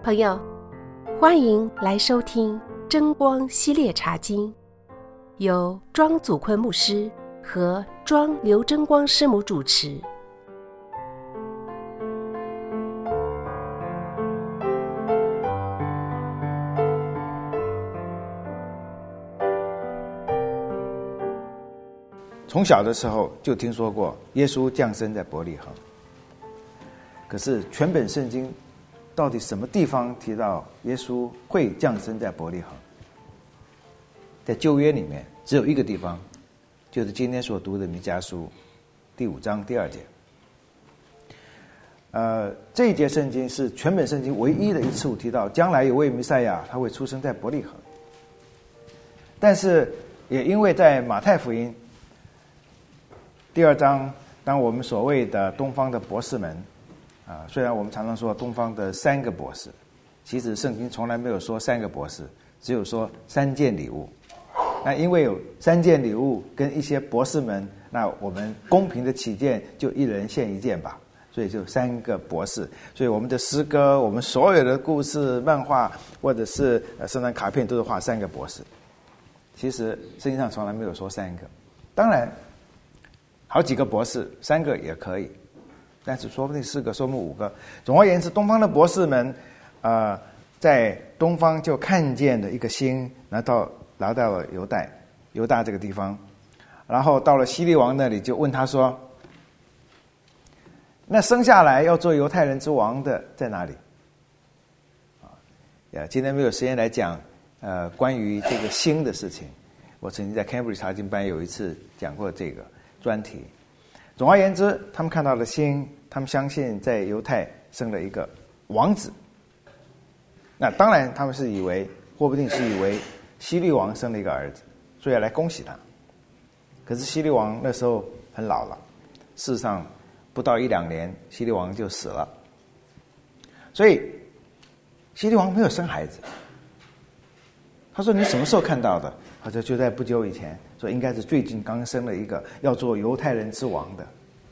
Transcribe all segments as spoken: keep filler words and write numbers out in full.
朋友，欢迎来收听真光系列茶经，由庄祖坤牧师和庄刘真光师母主持。 从小的时候就听说过耶稣降生在伯利恒，可是全本圣经到底什么地方提到耶稣会降生在伯利恒？在旧约里面只有一个地方，就是今天所读的弥迦书第五章第二节。呃，这一节圣经是全本圣经唯一的一处提到将来有位弥赛亚他会出生在伯利恒。但是也因为在马太福音第二章，当我们所谓的东方的博士们啊，虽然我们常常说东方的三个博士，其实圣经从来没有说三个博士，只有说三件礼物。那因为有三件礼物跟一些博士们，那我们公平的起见，就一人献一件吧，所以就三个博士。所以我们的诗歌，我们所有的故事、漫画或者是圣诞卡片都是画三个博士。其实圣经上从来没有说三个，当然好几个博士，三个也可以，但是说不定四个，说不定五个。总而言之，东方的博士们，呃，在东方就看见了一个星，来到来到了犹太犹大这个地方，然后到了希律王那里，就问他说：“那生下来要做犹太人之王的在哪里？”啊，呀，今天没有时间来讲呃关于这个星的事情。我曾经在 Cambridge 查经班有一次讲过这个专题。总而言之，他们看到了星，他们相信在犹太生了一个王子。那当然他们是以为，或不定是以为希律王生了一个儿子，所以要来恭喜他。可是希律王那时候很老了，事实上不到一两年希律王就死了，所以希律王没有生孩子。他说：“你什么时候看到的？”他说：“就在不久以前，说应该是最近刚生了一个要做犹太人之王的。”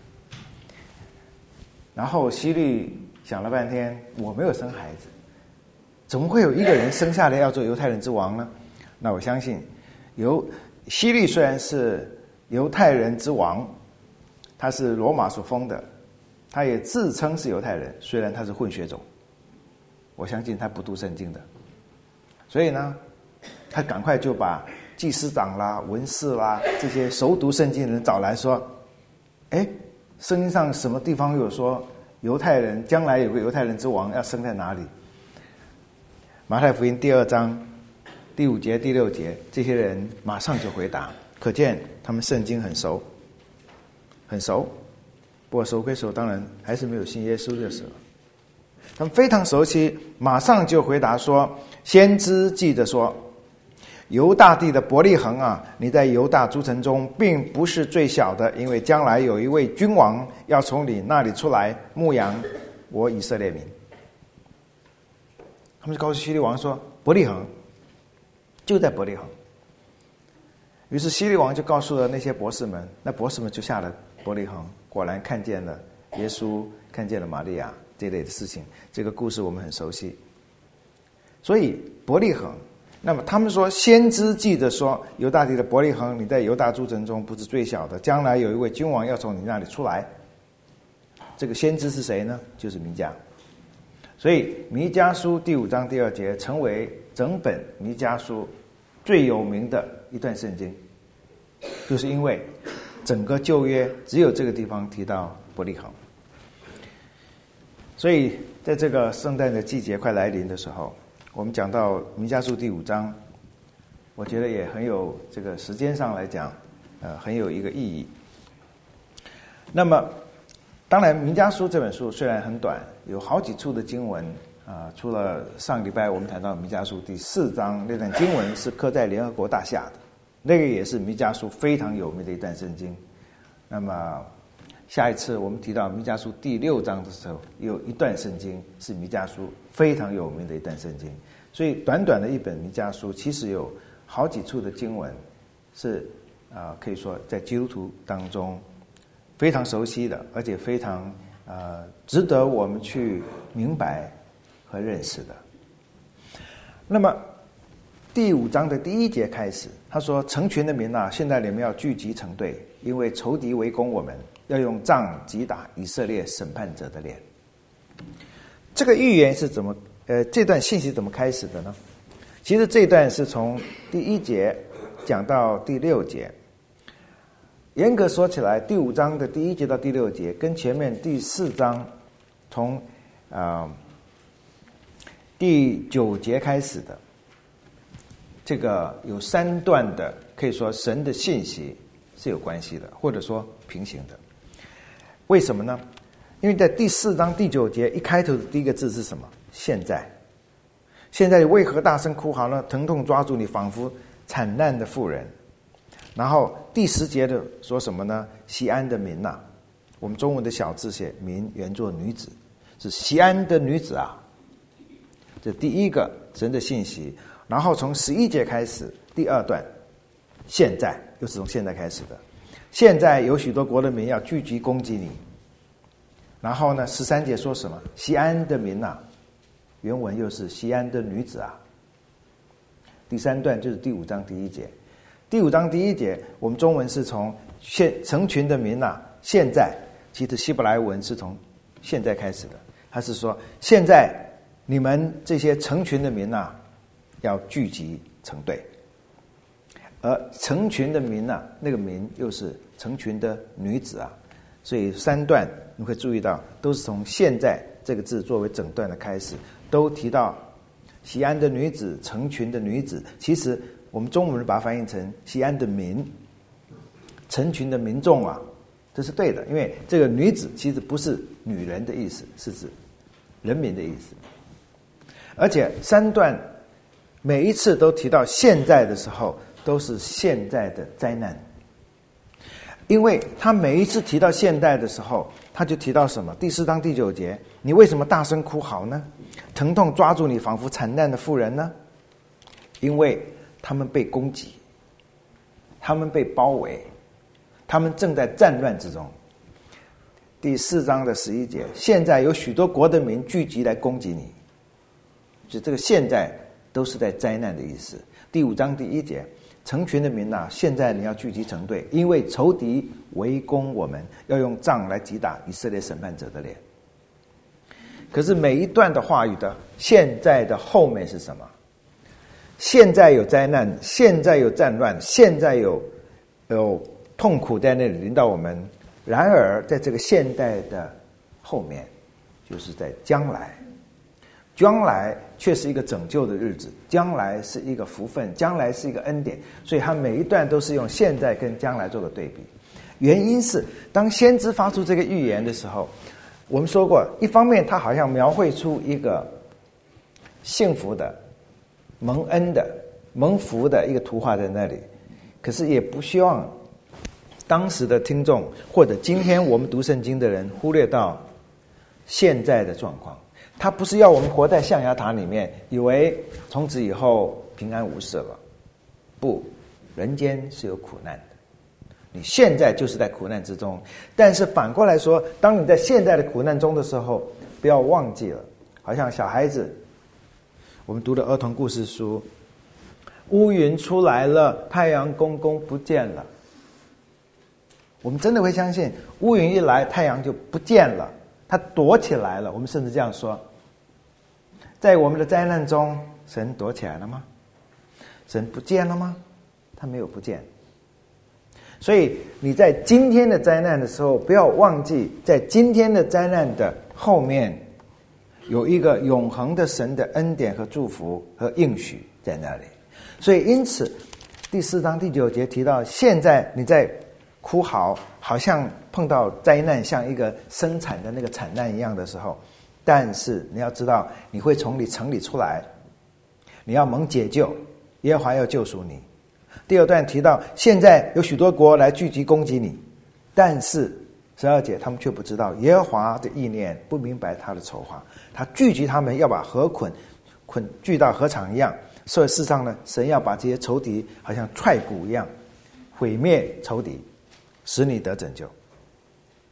然后希律想了半天，我没有生孩子，怎么会有一个人生下来要做犹太人之王呢？那我相信，犹希律虽然是犹太人之王，他是罗马所封的，他也自称是犹太人，虽然他是混血种，我相信他不读圣经的，所以呢，他赶快就把祭司长啦、文士啦这些熟读圣经的人找来说：“哎，圣经上什么地方有说犹太人将来有个犹太人之王要生在哪里？”马太福音第二章第五节、第六节，这些人马上就回答，可见他们圣经很熟，很熟。不过熟归熟，当然还是没有信耶稣就是了。他们非常熟悉，马上就回答说：“先知记着说，犹大地的伯利恒啊，你在犹大诸城中并不是最小的，因为将来有一位君王要从你那里出来牧养我以色列民。”他们就告诉希律王说：“伯利恒就在伯利恒。”于是希律王就告诉了那些博士们，那博士们就下了伯利恒，果然看见了耶稣，看见了玛利亚这类的事情。这个故事我们很熟悉。所以伯利恒，那么他们说先知记着说，犹大地的伯利恒，你在犹大诸城中不是最小的，将来有一位君王要从你那里出来。这个先知是谁呢？就是弥迦。所以弥迦书第五章第二节成为整本弥迦书最有名的一段圣经，就是因为整个旧约只有这个地方提到伯利恒。所以在这个圣诞的季节快来临的时候，我们讲到弥迦书第五章，我觉得也很有这个时间上来讲，呃，很有一个意义。那么，当然，弥迦书这本书虽然很短，有好几处的经文啊、呃，除了上礼拜我们谈到弥迦书第四章那段经文是刻在联合国大厦的，那个也是弥迦书非常有名的一段圣经。那么，下一次我们提到弥迦书第六章的时候，有一段圣经是弥迦书非常有名的一段圣经。所以短短的一本弥迦书，其实有好几处的经文是啊、呃，可以说在基督徒当中非常熟悉的，而且非常呃值得我们去明白和认识的。 那么第五章的第一节开始，他说：“成群的民啊，现在你们要聚集成队，因为仇敌围攻我们，要用杖击打以色列审判者的脸。”这个预言是怎么？呃，这段信息怎么开始的呢？其实这段是从第一节讲到第六节。严格说起来，第五章的第一节到第六节，跟前面第四章从啊、呃、第九节开始的。这个有三段的，可以说神的信息是有关系的，或者说平行的。为什么呢？因为在第四章第九节一开头的第一个字是什么？现在。现在你为何大声哭嚎呢？疼痛抓住你，仿佛惨难的妇人。然后第十节的说什么呢？锡安的民啊，我们中文的小字写民，原作女子，是锡安的女子啊。这第一个神的信息。然后从十一节开始，第二段，现在又是从现在开始的。现在有许多国的民要聚集攻击你。然后呢，十三节说什么？锡安的民啊，原文又是锡安的女子啊。第三段就是第五章第一节。第五章第一节，我们中文是从现成群的民啊，现在，其实希伯来文是从现在开始的。他是说，现在你们这些成群的民啊，要聚集成队，而成群的民啊，那个民又是成群的女子啊，所以三段你会注意到，都是从现在这个字作为整段的开始，都提到锡安的女子、成群的女子。其实我们中文把它翻译成锡安的民、成群的民众啊，这是对的，因为这个女子其实不是女人的意思，是指人民的意思。而且三段每一次都提到现在的时候，都是现在的灾难。因为他每一次提到现代的时候，他就提到什么？第四章第九节，你为什么大声哭嚎呢？疼痛抓住你，仿佛惨难的妇人呢？因为他们被攻击，他们被包围，他们正在战乱之中。第四章的十一节，现在有许多国的民聚集来攻击你，就这个现在都是在灾难的意思。第五章第一节，成群的民啊，现在你要聚集成队，因为仇敌围攻我们，要用杖来击打以色列审判者的脸。可是每一段的话语的现在的后面是什么？现在有灾难，现在有战乱，现在有有痛苦在那里临到我们。然而在这个现代的后面，就是在将来，将来却是一个拯救的日子，将来是一个福分，将来是一个恩典。所以他每一段都是用现在跟将来做个对比。原因是当先知发出这个预言的时候，我们说过，一方面他好像描绘出一个幸福的、蒙恩的、蒙福的一个图画在那里，可是也不希望当时的听众或者今天我们读圣经的人忽略到现在的状况。他不是要我们活在象牙塔里面，以为从此以后平安无事了。不，人间是有苦难的，你现在就是在苦难之中。但是反过来说，当你在现在的苦难中的时候，不要忘记了，好像小孩子，我们读的儿童故事书，乌云出来了，太阳公公不见了。我们真的会相信乌云一来太阳就不见了，它躲起来了。我们甚至这样说，在我们的灾难中，神躲起来了吗？神不见了吗？他没有不见。所以你在今天的灾难的时候，不要忘记在今天的灾难的后面有一个永恒的神的恩典和祝福和应许在那里。所以因此第四章第九节提到，现在你在哭嚎，好像碰到灾难，像一个生产的那个惨难一样的时候，但是你要知道，你会从你城里出来，你要蒙解救，耶和华要救赎你。第二段提到，现在有许多国来聚集攻击你，但是十二节他们却不知道耶和华的意念，不明白他的筹划，他聚集他们要把河捆捆聚到河场一样。所以事实上呢，神要把这些仇敌好像踹骨一样毁灭仇敌，使你得拯救。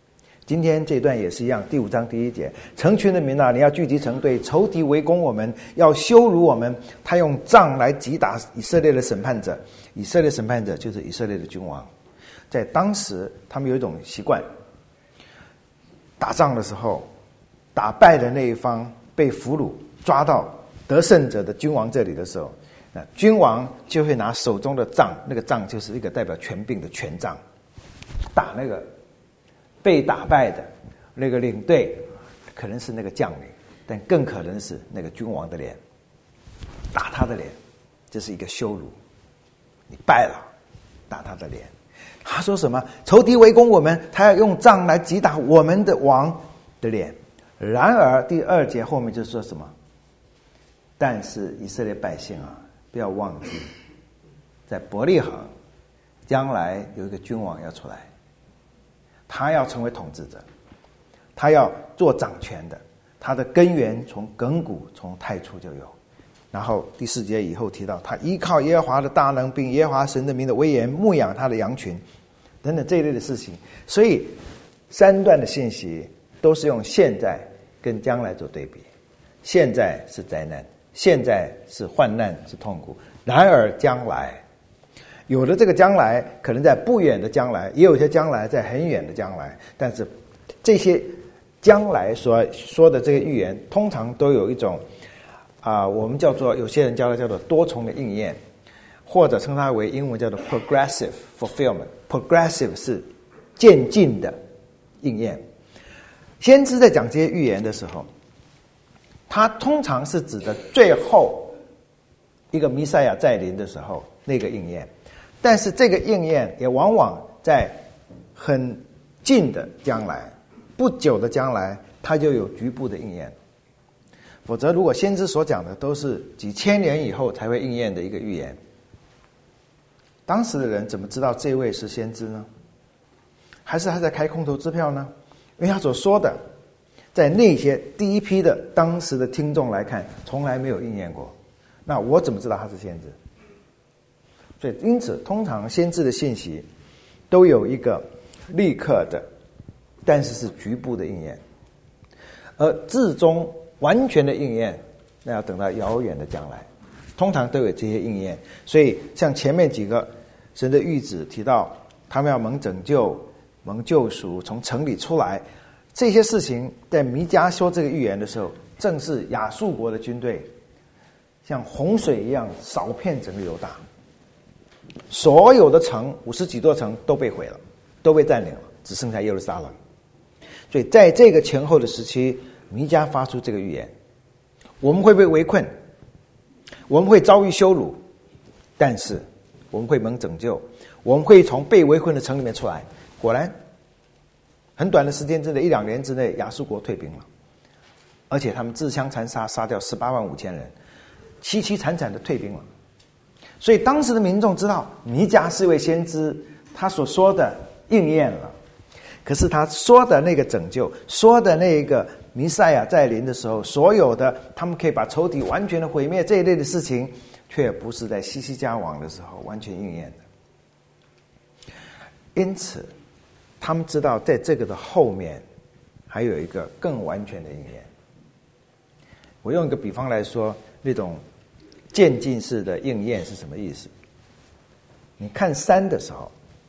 今天这段也是一样，第五章第一节，成群的民啊，你要聚集成队，仇敌围攻我们，要羞辱我们。他用杖来击打以色列的审判者，以色列审判者就是以色列的君王。在当时，他们有一种习惯，打仗的时候，打败的那一方被俘虏抓到得胜者的君王这里的时候，那君王就会拿手中的杖，那个杖就是一个代表权柄的权杖，打那个被打败的那个领队，可能是那个将领，但更可能是那个君王的脸，打他的脸，这是一个羞辱。你败了，打他的脸。他说什么？仇敌围攻我们，他要用杖来击打我们的王的脸。然而第二节后面就说什么？但是以色列百姓啊，不要忘记，在伯利恒将来有一个君王要出来，他要成为统治者，他要做掌权的，他的根源从亘古从太初就有。然后第四节以后提到，他依靠耶和华的大能，并耶和华神的名的威严，牧养他的羊群，等等这一类的事情。所以三段的信息都是用现在跟将来做对比。现在是灾难，现在是患难，是痛苦。然而将来，有的这个将来可能在不远的将来，也有些将来在很远的将来。但是这些将来所说的这个预言，通常都有一种啊、呃，我们叫做有些人叫它叫做多重的应验，或者称它为英文叫做 progressive fulfillment。progressive 是渐进的应验。先知在讲这些预言的时候，他通常是指的最后一个弥赛亚再临的时候那个应验，但是这个应验也往往在很近的将来，不久的将来，它就有局部的应验。否则如果先知所讲的都是几千年以后才会应验的一个预言，当时的人怎么知道这位是先知呢？还是他在开空头支票呢？因为他所说的在那些第一批的当时的听众来看从来没有应验过，那我怎么知道他是先知？所以因此通常先知的信息都有一个立刻的，但是是局部的应验，而至终完全的应验那要等到遥远的将来，通常都有这些应验。所以像前面几个神的谕旨提到他们要蒙拯救，蒙救赎，从城里出来，这些事情在弥迦说这个预言的时候，正是亚述国的军队像洪水一样扫遍整个犹大，所有的城五十几座城都被毁了，都被占领了，只剩下耶路撒冷。所以在这个前后的时期，弥迦发出这个预言，我们会被围困，我们会遭遇羞辱，但是我们会蒙拯救，我们会从被围困的城里面出来。果然很短的时间之内，一两年之内，亚述国退兵了，而且他们自相残杀，杀掉十八万五千人，凄凄惨惨的退兵了。所以当时的民众知道弥迦是位先知，他所说的应验了。可是他说的那个拯救，说的那个弥赛亚在临的时候，所有的他们可以把仇敌完全的毁灭这一类的事情，却不是在西西家王的时候完全应验的。因此他们知道在这个的后面还有一个更完全的应验。我用一个比方来说，那种渐进式的应验是什么意思？你看山的时候，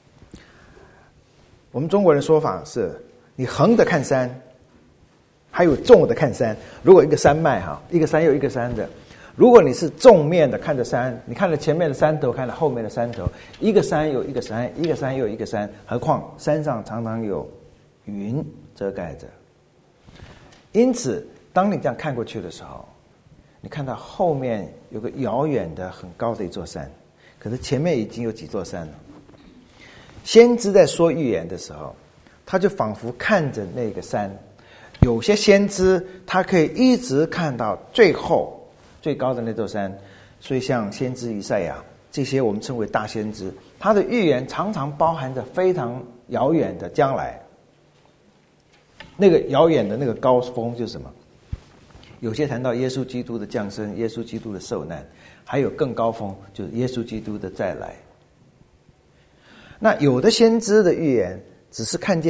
我们中国人说法是你横着看山，还有纵着看山。如果一个山脉哈，一个山又一个山的，如果你是纵面的看着山，你看了前面的山头，看了后面的山头，一个山有一个山，一个山又一个山，何况山上常常有云遮盖着。因此当你这样看过去的时候，你看到后面有个遥远的很高的一座山，可是前面已经有几座山了。先知在说预言的时候，他就仿佛看着那个山，有些先知他可以一直看到最后最高的那座山。所以像先知以赛亚这些我们称为大先知，他的预言常常包含着非常遥远的将来。那个遥远的那个高峰就是什么？有些谈到耶稣基督的降生，耶稣基督的受难，还有更高峰就是耶稣基督的再来。那有的先知的预言只是看见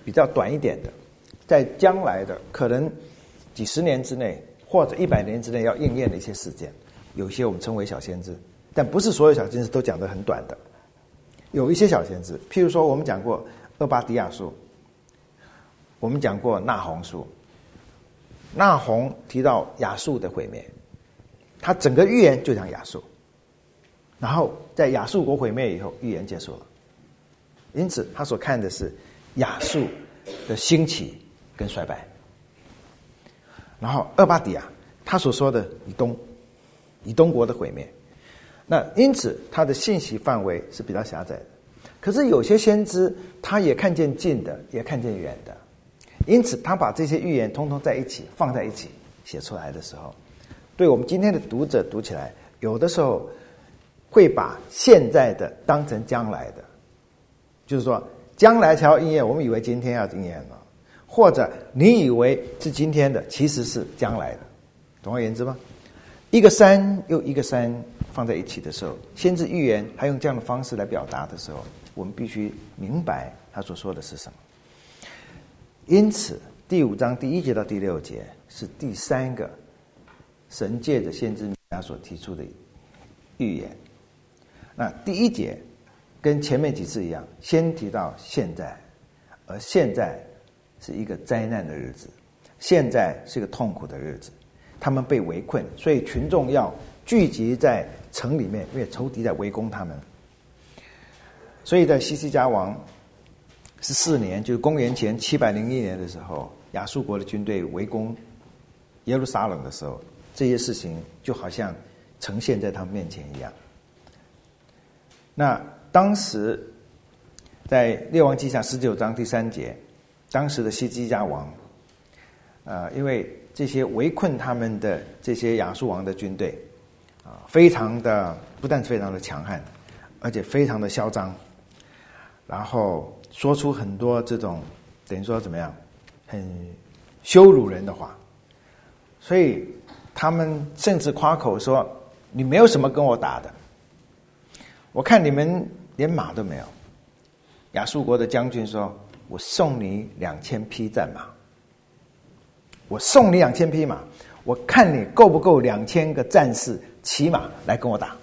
比较短一点的，在将来的可能几十年之内或者一百年之内要应验的一些事件，有些我们称为小先知，但不是所有小先知都讲得很短的。有一些小先知，譬如说我们讲过俄巴底亚书，我们讲过纳鸿书。纳鸿提到亚述的毁灭，他整个预言就讲亚述，然后在亚述国毁灭以后，预言结束了。因此他所看的是亚述的兴起跟衰败。然后俄巴底亚他所说的以东以东国的毁灭，那因此他的信息范围是比较狭窄的。可是有些先知他也看见近的也看见远的，因此他把这些预言通通在一起放在一起写出来的时候，对我们今天的读者读起来，有的时候会把现在的当成将来的，就是说将来才要应验，我们以为今天要应验了，或者你以为是今天的，其实是将来的。总而言之吗？一个山又一个山放在一起的时候，先知预言他用这样的方式来表达的时候，我们必须明白他所说的是什么。因此第五章第一节到第六节是第三个神借着先知米迦所提出的预言。那第一节跟前面几次一样，先提到现在，而现在是一个灾难的日子，现在是一个痛苦的日子，他们被围困，所以群众要聚集在城里面，因为仇敌在围攻他们。所以在西西家王十四年，就是公元前七百零一年的时候，亚述国的军队围攻耶路撒冷的时候，这些事情就好像呈现在他们面前一样。那当时在列王记下十九章第三节，当时的西基家王，呃，因为这些围困他们的这些亚述王的军队啊、呃，非常的不但非常的强悍，而且非常的嚣张，然后说出很多这种等于说怎么样，很羞辱人的话，所以他们甚至夸口说：“你没有什么跟我打的，我看你们连马都没有。”亚述国的将军说：“我送你两千匹战马，我送你两千匹马，我看你够不够两千个战士骑马来跟我打。”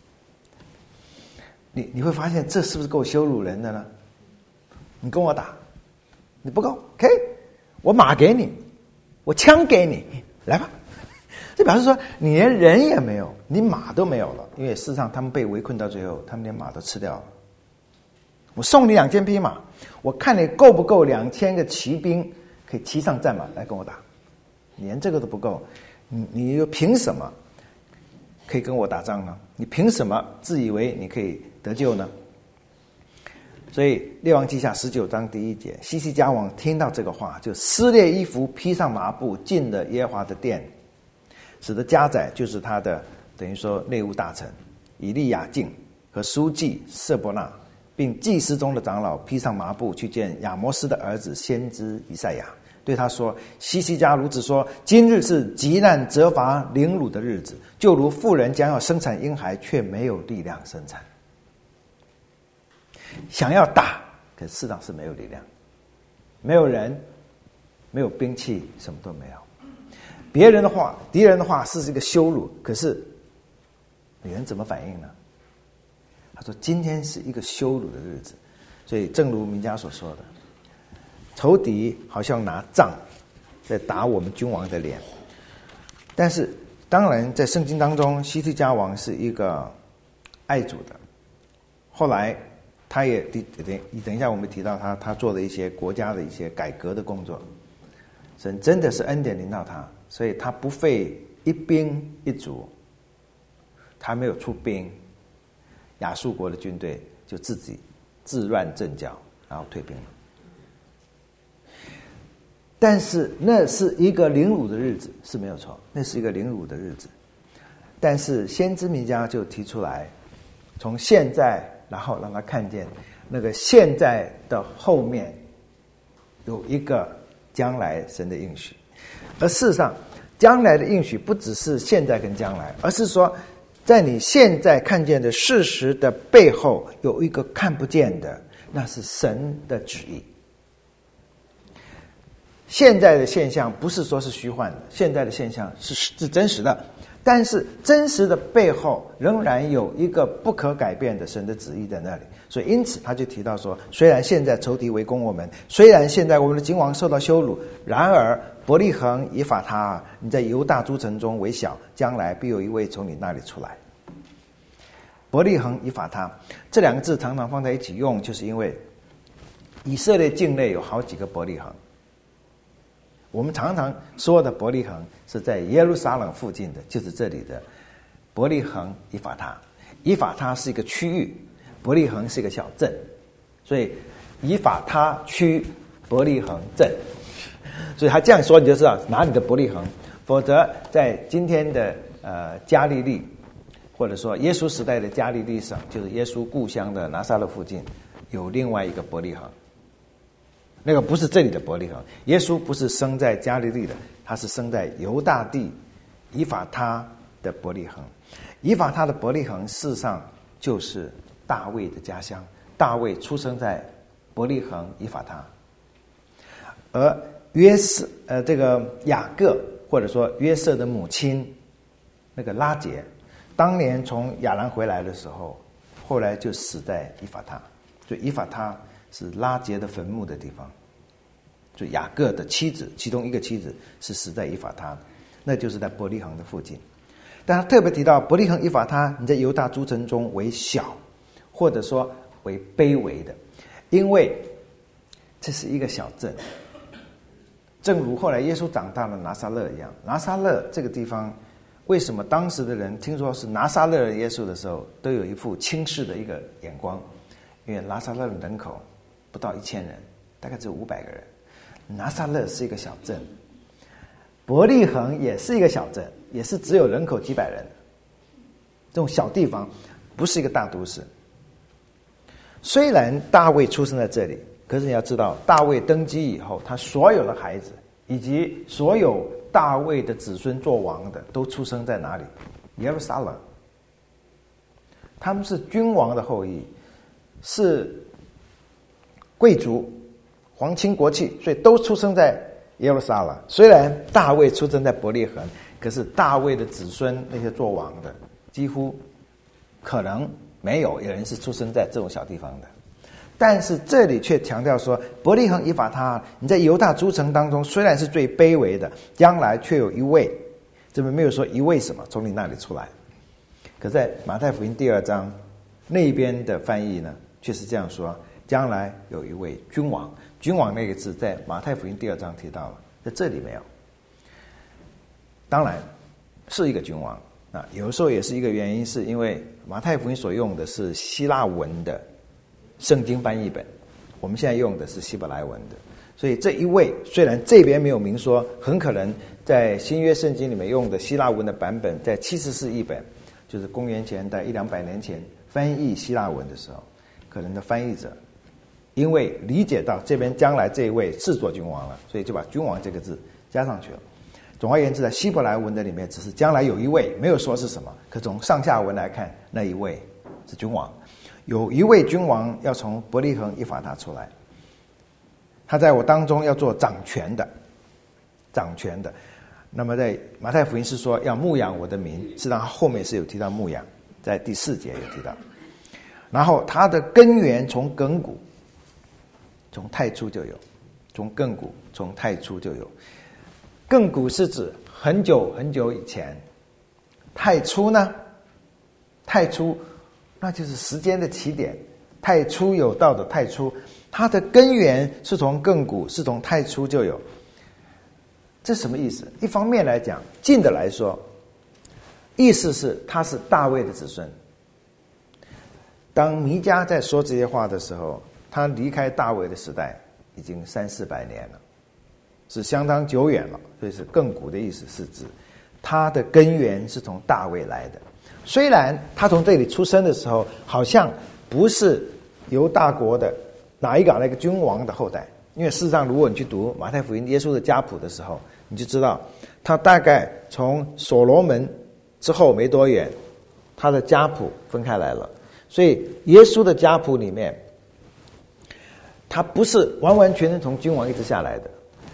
你你会发现这是不是够羞辱人的呢？你跟我打，你不够 ，OK， 我马给你，我枪给你，来吧。这表示说你连人也没有，你马都没有了，因为事实上他们被围困到最后，他们连马都吃掉了。我送你两千匹马，我看你够不够两千个骑兵可以骑上战马来跟我打，你连这个都不够，你你又凭什么可以跟我打仗呢？你凭什么自以为你可以得救呢？所以列王记下十九章第一节，西西家王听到这个话，就撕裂衣服，披上麻布，进了耶和华的殿，使得家宰就是他的等于说内务大臣以利亚敬和书记舍伯纳，并祭司中的长老披上麻布去见亚摩斯的儿子先知以赛亚，对他说：“西西家如此说，今日是极难责罚凌辱的日子，就如妇人将要生产婴孩，却没有力量生产。想要打，可事实上是没有力量，没有人，没有兵器，什么都没有。别人的话，敌人的话是一个羞辱，可是女人怎么反应呢？他说：今天是一个羞辱的日子。所以正如名家所说的，仇敌好像拿杖在打我们君王的脸。但是当然在圣经当中，西西家王是一个爱主的，后来他也等等一下我们提到他他做的一些国家的一些改革的工作，神真的是恩典临到他，所以他不费一兵一卒，他没有出兵，亚述国的军队就自己自乱阵脚，然后退兵了。但是那是一个凌辱的日子，是没有错，那是一个凌辱的日子。但是先知弥迦就提出来，从现在然后让他看见那个现在的后面有一个将来神的应许。而事实上将来的应许不只是现在跟将来，而是说在你现在看见的事实的背后有一个看不见的，那是神的旨意。 现在的现象不是说是虚幻的，现在的现象是是真实的，但是真实的背后仍然有一个不可改变的神的旨意在那里。所以因此他就提到说，虽然现在仇敌围攻我们，虽然现在我们的君王受到羞辱，然而伯利恒以法他，你在犹大诸城中为小，将来必有一位从你那里出来。伯利恒以法他这两个字常常放在一起用，就是因为以色列境内有好几个伯利恒。我们常常说的伯利恒是在耶路撒冷附近的，就是这里的伯利恒以法他。以法他是一个区域，伯利恒是一个小镇，所以以法他区伯利恒镇。所以他这样说你就知道哪里的伯利恒，否则在今天的呃加利利，或者说耶稣时代的加利利省，就是耶稣故乡的拿撒勒附近，有另外一个伯利恒。那个不是这里的伯利恒，耶稣不是生在加利利的，他是生在犹大地以法他的伯利恒。以法他的伯利恒事实上就是大卫的家乡，大卫出生在伯利恒以法他。而约瑟呃这个雅各或者说约瑟的母亲那个拉结，当年从亚兰回来的时候，后来就死在以法他，所以以法他是拉结的坟墓的地方。就雅各的妻子，其中一个妻子是死在以法他，那就是在伯利恒的附近。但他特别提到伯利恒以法他，你在犹大诸城中为小，或者说为卑微的，因为这是一个小镇。正如后来耶稣长大了拿撒勒一样，拿撒勒这个地方，为什么当时的人听说是拿撒勒的耶稣的时候，都有一副轻视的一个眼光？因为拿撒勒的人口不到一千人，大概只有五百个人。拿撒勒是一个小镇，伯利恒也是一个小镇，也是只有人口几百人。这种小地方不是一个大都市。虽然大卫出生在这里，可是你要知道，大卫登基以后，他所有的孩子以及所有大卫的子孙做王的，都出生在哪里？耶路撒冷。他们是君王的后裔，是贵族，皇亲国戚，所以都出生在耶路撒冷。虽然大卫出生在伯利恒，可是大卫的子孙那些做王的，几乎可能没有有人是出生在这种小地方的。但是这里却强调说，伯利恒以法他，你在犹大诸城当中虽然是最卑微的，将来却有一位，这边没有说一位什么从你那里出来。可在马太福音第二章那边的翻译呢，却是这样说，将来有一位君王。君王那个字在马太福音第二章提到了，在这里没有。当然是一个君王，那有的时候也是一个原因，是因为马太福音所用的是希腊文的圣经翻译本，我们现在用的是希伯来文的，所以这一位虽然这边没有明说，很可能在新约圣经里面用的希腊文的版本，在七十四译本，就是公元前在一两百年前翻译希腊文的时候，可能的翻译者因为理解到这边将来这一位是做君王了，所以就把君王这个字加上去了。总而言之，在希伯来文的里面，只是将来有一位，没有说是什么，可从上下文来看，那一位是君王。有一位君王要从伯利恒以法他出来，他在我当中要做掌权的，掌权的。那么在马太福音是说要牧养我的民，实际上后面是有提到牧养，在第四节有提到。然后他的根源从亘古，从太初就有，从亘古从太初就有。亘古是指很久很久以前，太初呢？太初那就是时间的起点，太初有道的太初，它的根源是从亘古，是从太初就有。这什么意思？一方面来讲，近的来说，意思是他是大卫的子孙。当弥迦在说这些话的时候，他离开大卫的时代已经三四百年了，是相当久远了。所以是亘古的意思是指他的根源是从大卫来的。虽然他从这里出生的时候好像不是犹大国的哪一个那个君王的后代，因为事实上如果你去读马太福音耶稣的家谱的时候，你就知道他大概从所罗门之后没多远，他的家谱分开来了。所以耶稣的家谱里面，他不是完完全全从君王一直下来的，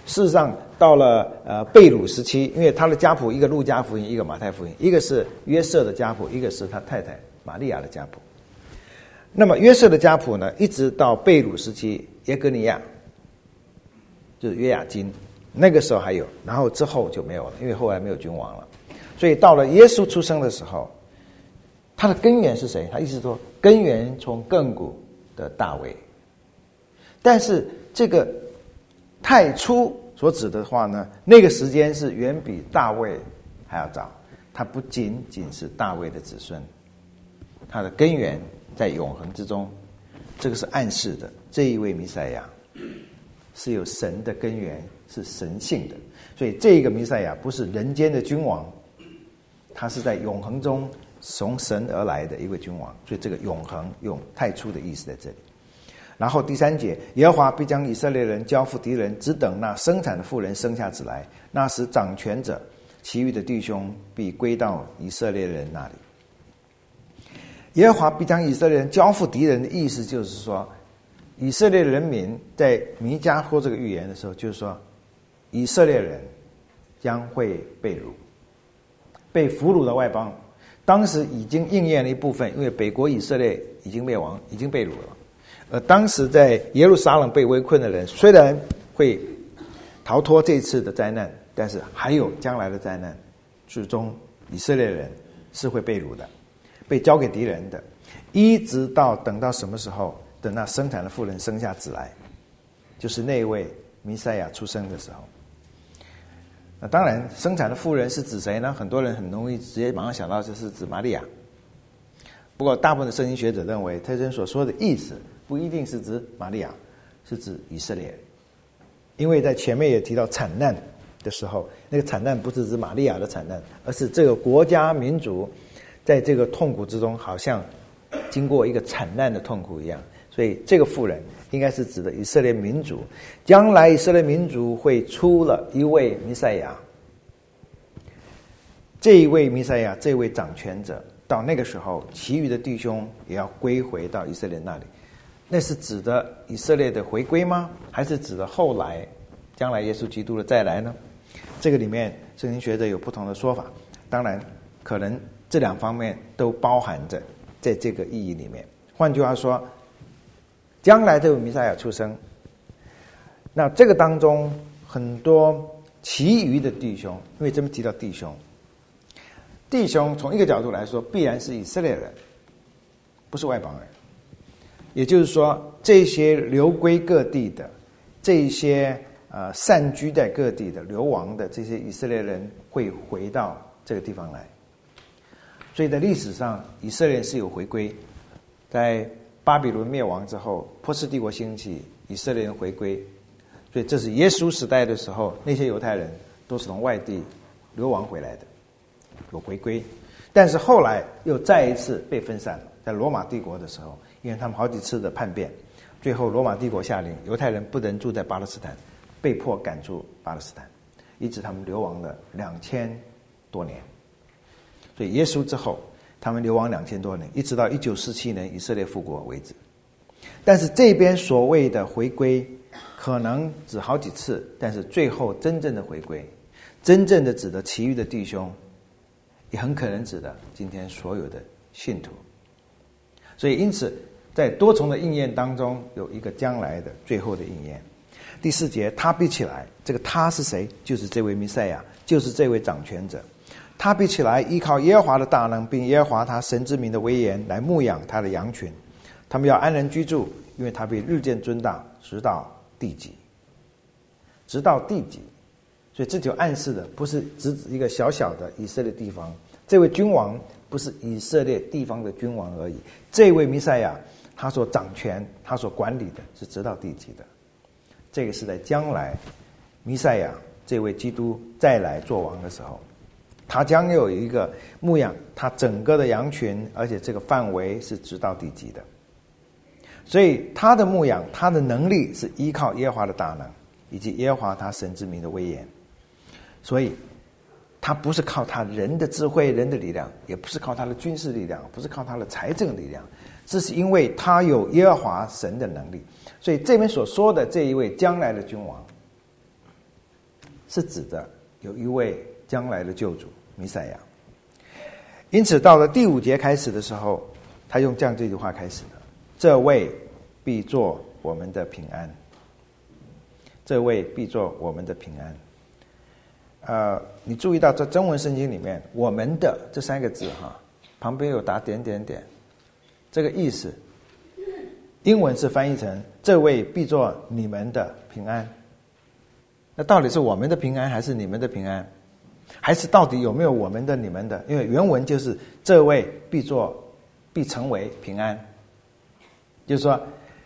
事实上，到了呃贝鲁时期，因为他的家谱一个路加福音，一个马太福音，一个是约瑟的家谱，一个是他太太玛利亚的家谱。那么约瑟的家谱呢，一直到贝鲁时期，耶哥尼亚就是约雅斤，那个时候还有，然后之后就没有了，因为后来没有君王了。所以到了耶稣出生的时候，他的根源是谁？他意思说，根源从亘古的大卫。但是这个太初所指的话呢，那个时间是远比大卫还要早，他不仅仅是大卫的子孙，他的根源在永恒之中，这个是暗示的。这一位弥赛亚是有神的根源，是神性的，所以这个弥赛亚不是人间的君王，他是在永恒中从神而来的一位君王，所以这个永恒用太初的意思在这里。然后第三节，耶和华必将以色列人交付敌人，只等那生产的妇人生下子来，那时掌权者其余的弟兄必归到以色列人那里。耶和华必将以色列人交付敌人的意思就是说，以色列人民在弥迦说这个预言的时候，就是说以色列人将会被掳，被俘虏的外邦。当时已经应验了一部分，因为北国以色列已经灭亡，已经被掳了。而当时在耶路撒冷被围困的人，虽然会逃脱这次的灾难，但是还有将来的灾难，最终以色列人是会被掳的，被交给敌人的，一直到等到什么时候？等那生产的妇人生下子来，就是那位弥赛亚出生的时候。那当然，生产的妇人是指谁呢？很多人很容易直接马上想到这是指玛利亚。不过，大部分的圣经学者认为，他这所说的意思不一定是指玛利亚，是指以色列。因为在前面也提到惨难的时候，那个惨难不是指玛利亚的惨难，而是这个国家民族在这个痛苦之中，好像经过一个惨难的痛苦一样。所以这个妇人应该是指的以色列民族，将来以色列民族会出了一位弥赛亚，这一位弥赛亚，这位掌权者，到那个时候，其余的弟兄也要归回到以色列那里。那是指的以色列的回归吗？还是指的后来将来耶稣基督的再来呢？这个里面圣经学者有不同的说法，当然可能这两方面都包含着在这个意义里面。换句话说，将来这位弥赛亚出生，那这个当中很多其余的弟兄，因为这边提到弟兄，弟兄从一个角度来说必然是以色列人，不是外邦人。也就是说，这些流归各地的，这些呃散居在各地的流亡的这些以色列人会回到这个地方来。所以在历史上，以色列是有回归，在巴比伦灭亡之后，波斯帝国兴起，以色列人回归，所以这是耶稣时代的时候，那些犹太人都是从外地流亡回来的，有回归。但是后来又再一次被分散了，在罗马帝国的时候，因为他们好几次的叛变，最后罗马帝国下令犹太人不能住在巴勒斯坦，被迫赶出巴勒斯坦，一直他们流亡了两千多年。所以耶稣之后，他们流亡两千多年，一直到一九四七年以色列复国为止。但是这边所谓的回归，可能指好几次，但是最后真正的回归，真正的指的其余的弟兄，也很可能指的今天所有的信徒。所以因此在多重的应验当中，有一个将来的最后的应验。第四节，他必起来，这个他是谁？就是这位弥赛亚，就是这位掌权者。他必起来，依靠耶和华的大能，并耶和华他神之名的威严，来牧养他的羊群。他们要安然居住，因为他必日渐尊大，直到地极。直到地极，所以这就暗示的不是只指一个小小的以色列地方，这位君王不是以色列地方的君王而已，这位弥赛亚他所掌权，他所管理的是直到地极的。这个是在将来弥赛亚这位基督再来做王的时候，他将有一个牧养他整个的羊群，而且这个范围是直到地极的。所以他的牧养，他的能力是依靠耶和华的大能，以及耶和华他神之名的威严。所以他不是靠他人的智慧、人的力量，也不是靠他的军事力量，不是靠他的财政力量，这是因为他有耶和华神的能力。所以这边所说的这一位将来的君王， 是指的有一位将来的救主弥赛亚。因此到了第五节开始的时候，他用这样这句话开始的：这位必作我们的平安，这位必作我们的平安。呃，你注意到在中文圣经里面，我们的这三个字哈，旁边有打点点点，这个意思，英文是翻译成这位必作你们的平安。那到底是我们的平安还是你们的平安？还是到底有没有我们的你们的？因为原文就是这位必作必成为平安，就是说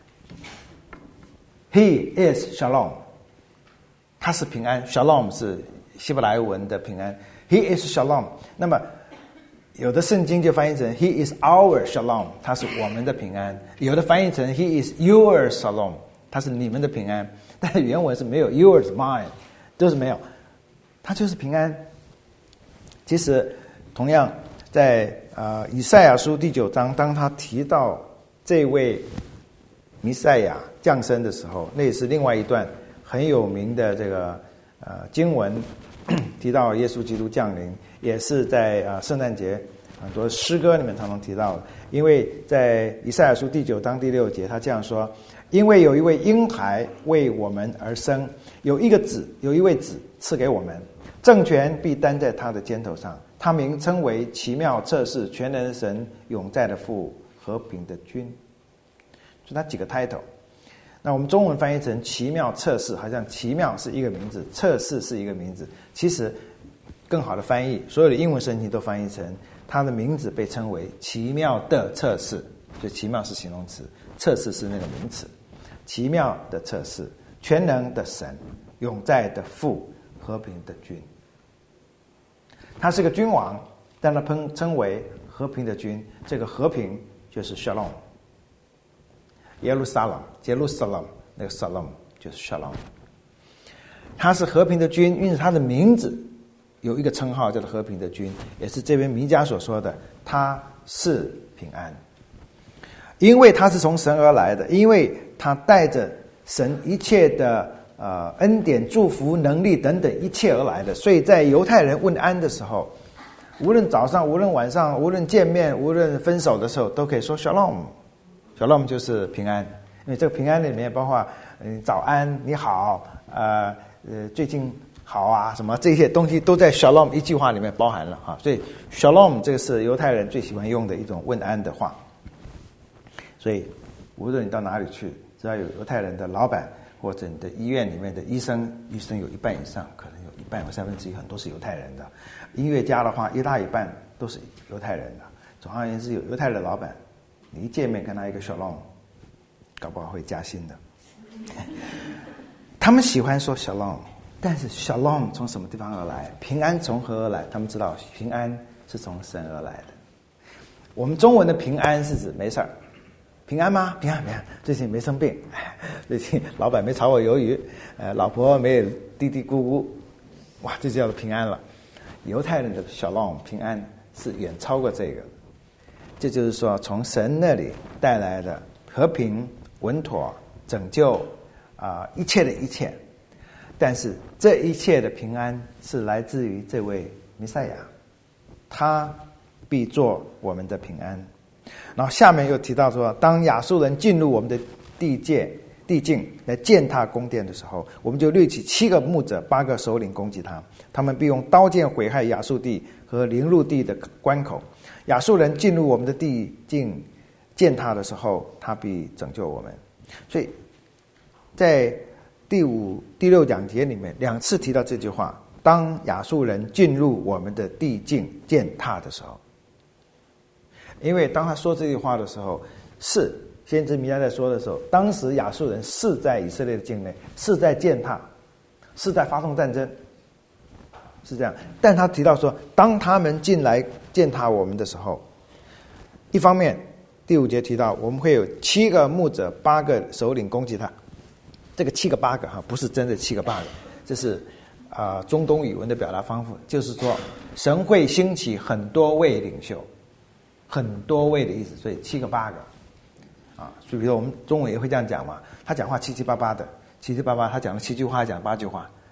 He is Shalom， 他是平安， Shalom 是希伯来文的平安， He is Shalom。 那么有的圣经就翻译成 He is our Shalom， 他是我们的平安，有的翻译成 He is your Shalom， 他是你们的平安。但是原文是没有 yours mine， 都是没有，他就是平安。其实同样在呃以赛亚书第九章，当他提到这位弥赛亚降生的时候，那也是另外一段很有名的这个呃经文，提到耶稣基督降临，也是在呃圣诞节很多诗歌里面常常提到的。因为在以赛亚书第九章第六节，他这样说：因为有一位婴孩为我们而生，有一个子，有一位子赐给我们，政权必担在他的肩头上，他名称为奇妙测试、全能的神、永在的父、和平的君。就他几个 title。那我们中文翻译成奇妙测试，好像奇妙是一个名字，测试是一个名字。其实更好的翻译，所有的英文圣经都翻译成他的名字被称为奇妙的测试，所以奇妙是形容词，测试是那个名词。奇妙的测试，全能的神，永在的父，和平的君。他是个君王，但他称称为和平的君。这个和平就是 Shalom， 耶路撒冷，耶路撒冷那个 Shalom 就是 Shalom。他是和平的君，因此他的名字有一个称号叫做和平的君，也是这边弥迦所说的，他是平安。因为他是从神而来的，因为他带着神一切的呃恩典、祝福、能力等等一切而来的，所以在犹太人问安的时候，无论早上、无论晚上、无论见面、无论分手的时候，都可以说 Shalom。Shalom 就是平安，因为这个平安里面包括嗯早安、你好、呃呃最近好啊，什么这些东西都在 Shalom 一句话里面包含了哈。所以 Shalom 这个是犹太人最喜欢用的一种问安的话。所以无论你到哪里去，只要有犹太人的老板或者你的医院里面的医生，医生有一半以上，可能有一半有三分之一很多是犹太人的。音乐家的话，一大一半都是犹太人的。总而言之，有犹太的老板，你一见面跟他一个 Shalom， 搞不好会加薪的。他们喜欢说 Shalom， 但是 Shalom 从什么地方而来？平安从何而来？他们知道平安是从神而来的。我们中文的平安是指没事儿。平安吗？平安平安，最近没生病，最近老板没炒我鱿鱼，呃，老婆没有嘀嘀咕咕，哇，这就叫做平安了。犹太人的Shalom平安是远超过这个，这就是说从神那里带来的和平、稳妥、拯救啊、呃，一切的一切。但是这一切的平安是来自于这位弥赛亚，他必做我们的平安。然后下面又提到说，当亚述人进入我们的地界地境来践踏宫殿的时候，我们就掠起七个牧者、八个首领攻击他，他们必用刀剑毁害亚述地和临入地的关口。亚述人进入我们的地境践踏的时候，他必拯救我们。所以在第五、第六讲节里面两次提到这句话：当亚述人进入我们的地境践踏的时候。因为当他说这句话的时候，是先知弥迦在说的时候，当时亚述人是在以色列的境内，是在践踏，是在发动战争，是这样。但他提到说，当他们进来践踏我们的时候，一方面第五节提到我们会有七个牧者、八个首领攻击他，这个七个八个哈，不是真的七个八个，这是啊、呃、中东语文的表达方法，就是说神会兴起很多位领袖。很多位的意思，所以七个八个啊，所以比如说我们中文也会这样讲嘛，他讲话七七八八的，七七八八，他讲了七句话，讲八句话，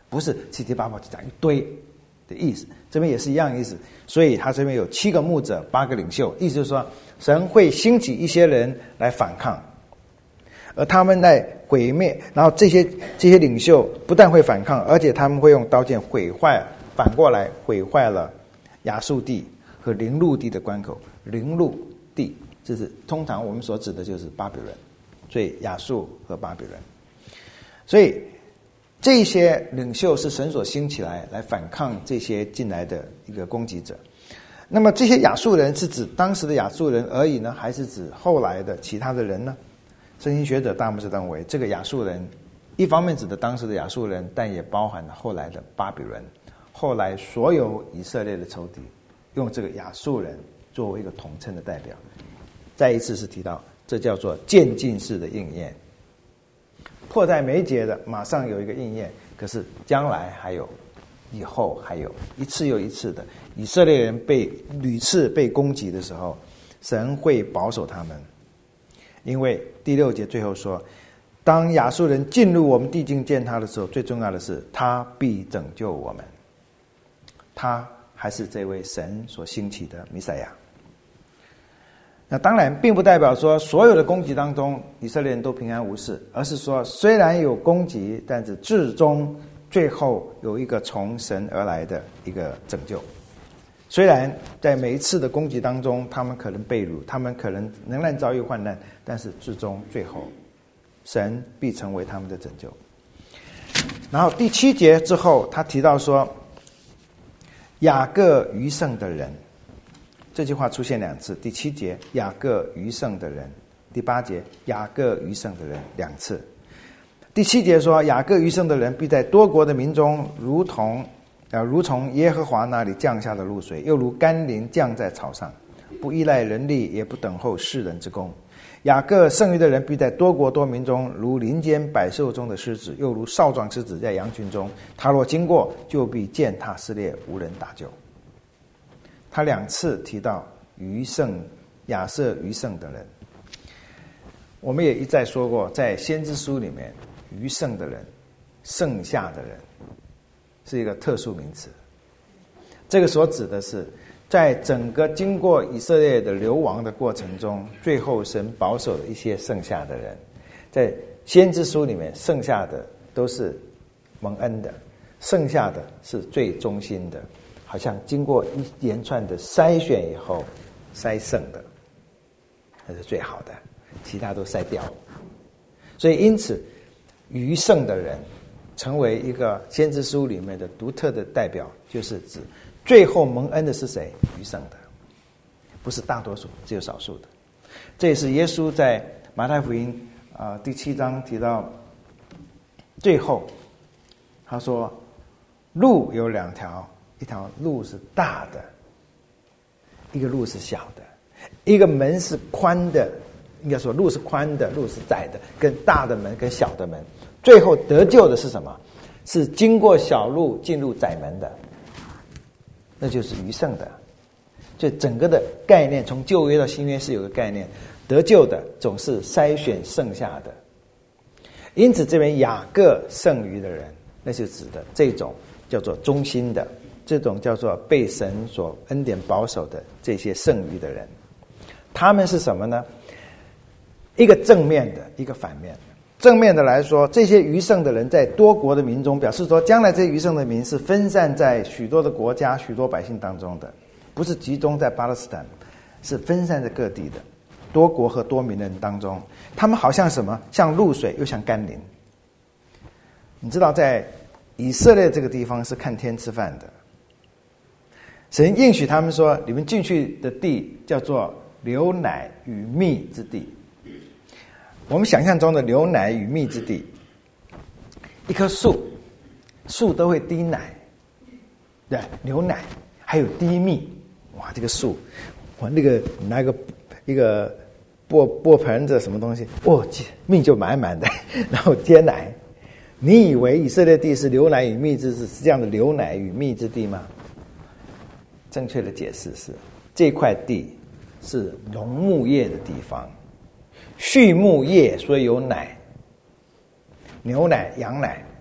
不是七七八八就讲一堆的意思。这边也是一样的意思，所以他这边有七个牧者，八个领袖，意思就是说，神会兴起一些人来反抗，而他们来毁灭，然后这些这些领袖不但会反抗，而且他们会用刀剑毁坏，反过来毁坏了亚述地和临陆地的关口。临陆地，这是通常我们所指的就是巴比伦，所以亚述和巴比伦。所以这些领袖是神所兴起来来反抗这些进来的一个攻击者。那么这些亚述人是指当时的亚述人而已呢，还是指后来的其他的人呢？圣经学者大部分认为，这个亚述人一方面指的当时的亚述人，但也包含了后来的巴比伦，后来所有以色列的仇敌，用这个亚述人作为一个统称的代表。再一次是提到，这叫做渐进式的应验，迫在眉睫的马上有一个应验，可是将来还有，以后还有，一次又一次的以色列人被屡次被攻击的时候，神会保守他们。因为第六节最后说，当亚述人进入我们地境见他的时候，最重要的是他必拯救我们，他还是这位神所兴起的弥赛亚。那当然并不代表说所有的攻击当中以色列人都平安无事，而是说虽然有攻击，但是至终最后有一个从神而来的一个拯救。虽然在每一次的攻击当中，他们可能被掳，他们可能仍然遭遇患难，但是至终最后神必成为他们的拯救。然后第七节之后他提到说，雅各余剩的人，这句话出现两次，第七节雅各余剩的人，第八节雅各余剩的人，两次。第七节说，雅各余剩的人必在多国的民中如同呃，如从耶和华那里降下的露水，又如甘霖降在草上，不依赖人力，也不等候世人之功。雅各剩余的人必在多国多民中，如林间百兽中的狮子，又如少壮狮子在羊群中。他若经过，就必践踏撕裂，无人搭救。他两次提到余剩，亚瑟余剩的人。我们也一再说过，在先知书里面，余剩的人，剩下的人，是一个特殊名词。这个所指的是在整个经过以色列的流亡的过程中，最后神保守的一些剩下的人。在先知书里面，剩下的都是蒙恩的，剩下的是最忠心的，好像经过一连串的筛选以后筛剩的，那是最好的，其他都筛掉。所以因此余剩的人成为一个先知书里面的独特的代表，就是指最后蒙恩的是谁？余剩的，不是大多数，只有少数的。这也是耶稣在马太福音啊、呃、第七章提到，最后他说路有两条，一条路是大的，一个路是小的，一个门是宽的，应该说路是宽的，路是窄的，跟大的门跟小的门。最后得救的是什么？是经过小路进入窄门的，那就是余剩的。就整个的概念，从旧约到新约是有个概念，得救的总是筛选剩下的。因此这边雅各剩余的人，那就指的这种叫做忠心的，这种叫做被神所恩典保守的这些剩余的人。他们是什么呢？一个正面的，一个反面的。正面的来说，这些余剩的人在多国的民中，表示说将来这些余剩的民是分散在许多的国家、许多百姓当中的，不是集中在巴勒斯坦，是分散在各地的多国和多民的人当中。他们好像什么？像露水，又像甘霖。你知道在以色列这个地方是看天吃饭的，神应许他们说，你们进去的地叫做流奶与蜜之地。我们想象中的流奶与蜜之地，一棵树，树都会滴奶，对，流奶，还有滴蜜。哇，这个树，哇，那个拿个一个钵钵盆子什么东西，哦，蜜就满满的，然后接奶。你以为以色列地是流奶与蜜之地，是这样的流奶与蜜之地吗？正确的解释是，这块地是农牧业的地方。畜牧业，所以有奶，牛奶、羊奶，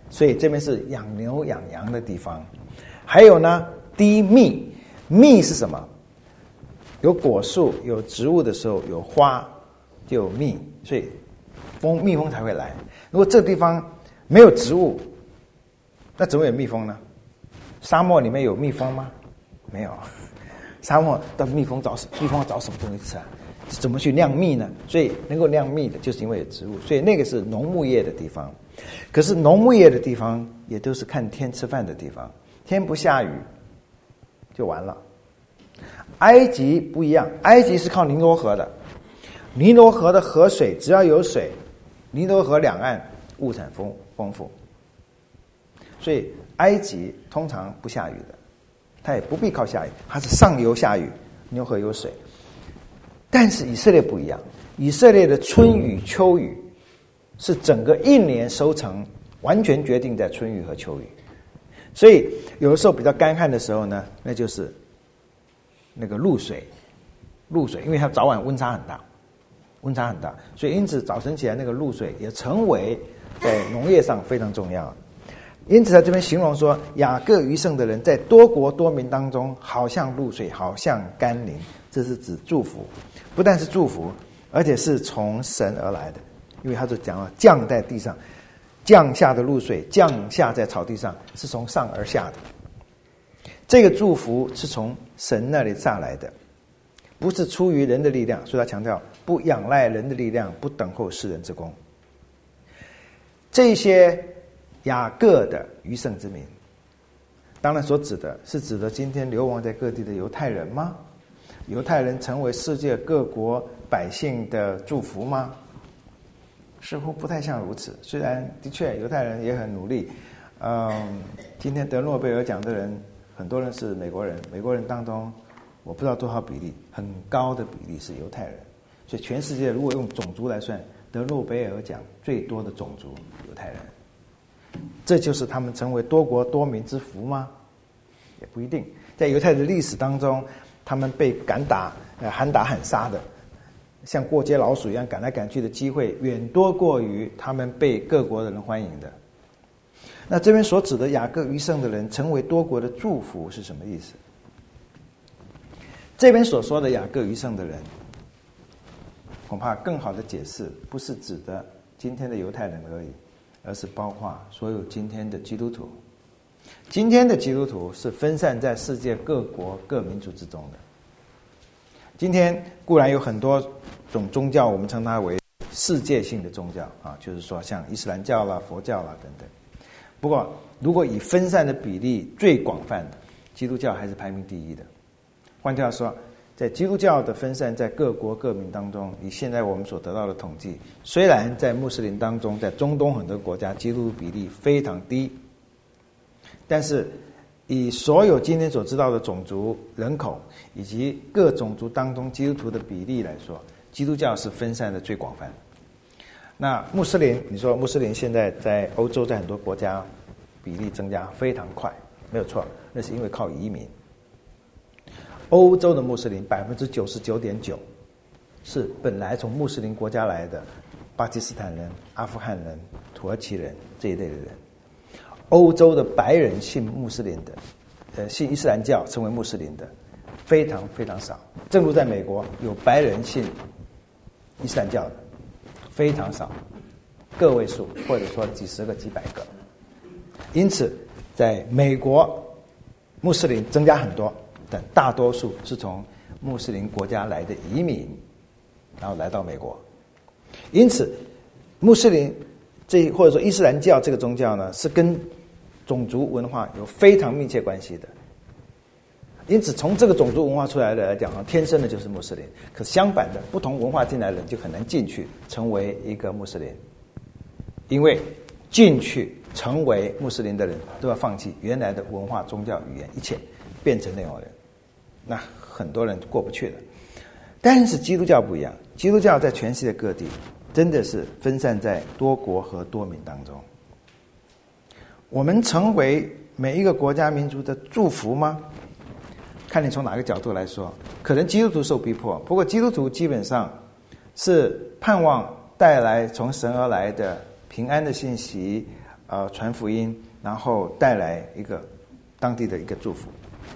所以这边是养牛养羊的地方。还有呢，滴蜜，蜜是什么？有果树有植物的时候有花就有蜜，所以蜂蜜蜂才会来。如果这个地方没有植物，那怎么有蜜蜂呢？沙漠里面有蜜蜂吗？没有。沙漠的蜜蜂找什蜜蜂找什么东西吃啊？怎么去酿蜜呢？所以能够酿蜜的就是因为有植物，所以那个是农牧业的地方。可是农牧业的地方也都是看天吃饭的地方，天不下雨就完了。埃及不一样，埃及是靠尼罗河的，尼罗河的河水只要有水，尼罗河两岸物产丰丰富，所以埃及通常不下雨的，它也不必靠下雨，它是上游下雨，尼罗河有水。但是以色列不一样，以色列的春雨秋雨是整个一年收成完全决定在春雨和秋雨，所以有的时候比较干旱的时候呢，那就是那个露水，露水，因为它早晚温差很大，温差很大，所以因此早晨起来那个露水也成为在农业上非常重要。因此在这边形容说，雅各余剩的人在多国多民当中，好像露水，好像甘霖，这是指祝福，不但是祝福，而且是从神而来的，因为他就讲了降在地上，降下的露水降下在草地上，是从上而下的。这个祝福是从神那里下来的，不是出于人的力量，所以他强调不仰赖人的力量，不等候世人之功。这些雅各的余剩之民，当然所指的是指的今天流亡在各地的犹太人吗？犹太人成为世界各国百姓的祝福吗？似乎不太像如此。虽然的确犹太人也很努力，嗯，今天得诺贝尔奖的人很多人是美国人，美国人当中我不知道多少比例，很高的比例是犹太人。所以全世界如果用种族来算，得诺贝尔奖最多的种族犹太人。这就是他们成为多国多民之福吗？也不一定。在犹太的历史当中，他们被赶打、呃喊打喊杀的，像过街老鼠一样赶来赶去的机会，远多过于他们被各国的人欢迎的。那这边所指的雅各余剩的人成为多国的祝福是什么意思？这边所说的雅各余剩的人，恐怕更好的解释不是指的今天的犹太人而已，而是包括所有今天的基督徒。今天的基督徒是分散在世界各国各民族之中的。今天固然有很多种宗教，我们称它为世界性的宗教啊，就是说像伊斯兰教啦、佛教啦等等。不过，如果以分散的比例最广泛的，基督教还是排名第一的。换句话说，在基督教的分散在各国各民当中，以现在我们所得到的统计，虽然在穆斯林当中，在中东很多国家基督徒比例非常低，但是以所有今天所知道的种族人口以及各种族当中基督徒的比例来说，基督教是分散的最广泛。那穆斯林，你说穆斯林现在在欧洲在很多国家比例增加非常快，没有错，那是因为靠移民。欧洲的穆斯林百分之九十九点九是本来从穆斯林国家来的，巴基斯坦人、阿富汗人、土耳其人这一类的人。欧洲的白人信穆斯林的，呃，信伊斯兰教成为穆斯林的非常非常少。正如在美国有白人信伊斯兰教的非常少，个位数或者说几十个、几百个。因此，在美国穆斯林增加很多。但大多数是从穆斯林国家来的移民，然后来到美国。因此，穆斯林这或者说伊斯兰教这个宗教呢，是跟种族文化有非常密切关系的。因此，从这个种族文化出来的来讲，天生的就是穆斯林。可是相反的，不同文化进来的人就很难进去成为一个穆斯林，因为进去成为穆斯林的人都要放弃原来的文化、宗教、语言一切，变成内容人。那很多人过不去了。但是基督教不一样，基督教在全世界各地真的是分散在多国和多民当中。我们成为每一个国家民族的祝福吗？看你从哪个角度来说，可能基督徒受逼迫，不过基督徒基本上是盼望带来从神而来的平安的信息， 呃传福音，然后带来一个当地的一个祝福。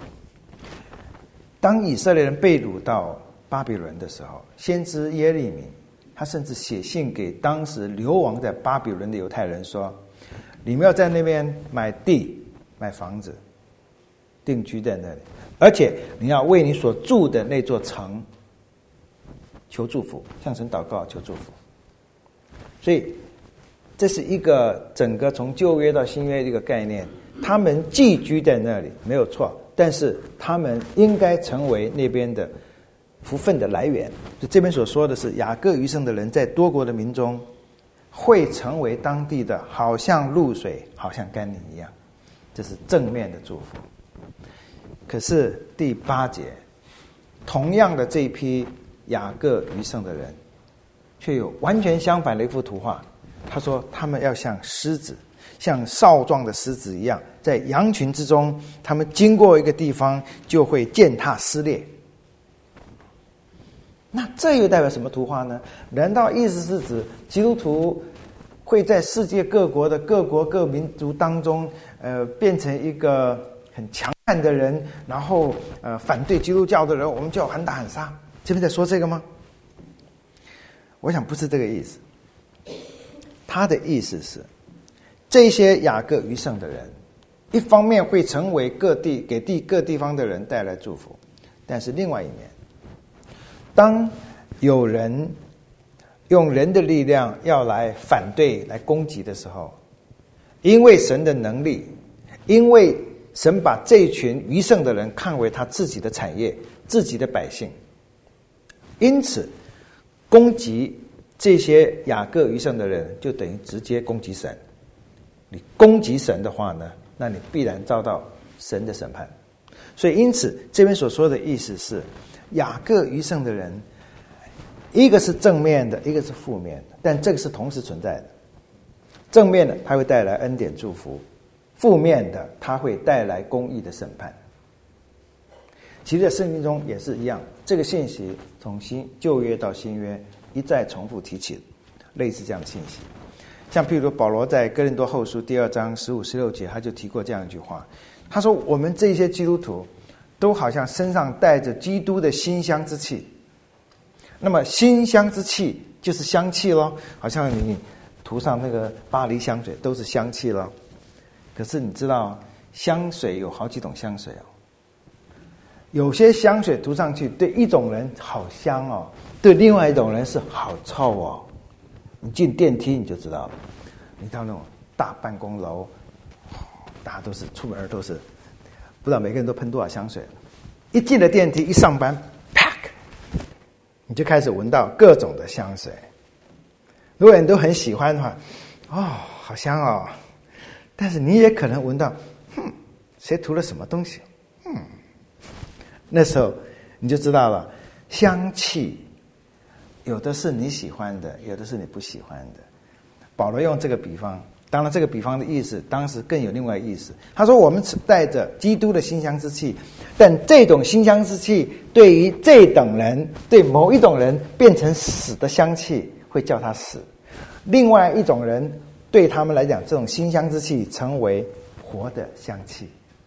当以色列人被掳到巴比伦的时候，先知耶利米他甚至写信给当时流亡在巴比伦的犹太人说，你们要在那边买地买房子定居在那里，而且你要为你所住的那座城求祝福，向神祷告求祝福。所以这是一个整个从旧约到新约的一个概念，他们寄居在那里没有错，但是他们应该成为那边的福分的来源。就这边所说的是雅各余生的人在多国的民中会成为当地的好像露水好像甘霖一样，这是正面的祝福。可是第八节，同样的这一批雅各余生的人却有完全相反的一幅图画。他说他们要像狮子，像少壮的狮子一样，在羊群之中，他们经过一个地方就会践踏撕裂。那这又代表什么图画呢？难道意思是指基督徒会在世界各国的各国各民族当中，呃，变成一个很强悍的人，然后呃反对基督教的人，我们就要喊打喊杀？这边在说这个吗？我想不是这个意思。他的意思是，这些雅各余剩的人，一方面会成为各地给地各地方的人带来祝福，但是另外一面，当有人用人的力量要来反对、来攻击的时候，因为神的能力，因为神把这群余剩的人看为他自己的产业、自己的百姓，因此攻击这些雅各余剩的人，就等于直接攻击神。你攻击神的话呢，那你必然遭到神的审判。所以因此这边所说的意思是，雅各余剩的人，一个是正面的，一个是负面的，但这个是同时存在的。正面的它会带来恩典祝福，负面的它会带来公义的审判。其实在圣经中也是一样，这个信息从新旧约到新约一再重复提起类似这样的信息。像譬如保罗在哥林多后书第二章十五十六节，他就提过这样一句话，他说我们这些基督徒都好像身上带着基督的馨香之气。那么馨香之气就是香气咯，好像你涂上那个巴黎香水都是香气咯。可是你知道香水有好几种香水哦，有些香水涂上去对一种人好香哦，对另外一种人是好臭哦。你进电梯你就知道了，你到那种大办公楼，大家都是出门都是不知道每个人都喷多少香水，一进了电梯一上班啪，你就开始闻到各种的香水。如果你都很喜欢的话，哦好香哦，但是你也可能闻到哼谁涂了什么东西，嗯，那时候你就知道了，香气有的是你喜欢的，有的是你不喜欢的。保罗用这个比方，当然这个比方的意思当时更有另外意思。他说我们带着基督的馨香之气，但这种馨香之气对于这等人，对某一种人变成死的香气，会叫他死。另外一种人对他们来讲，这种馨香之气成为活的香气。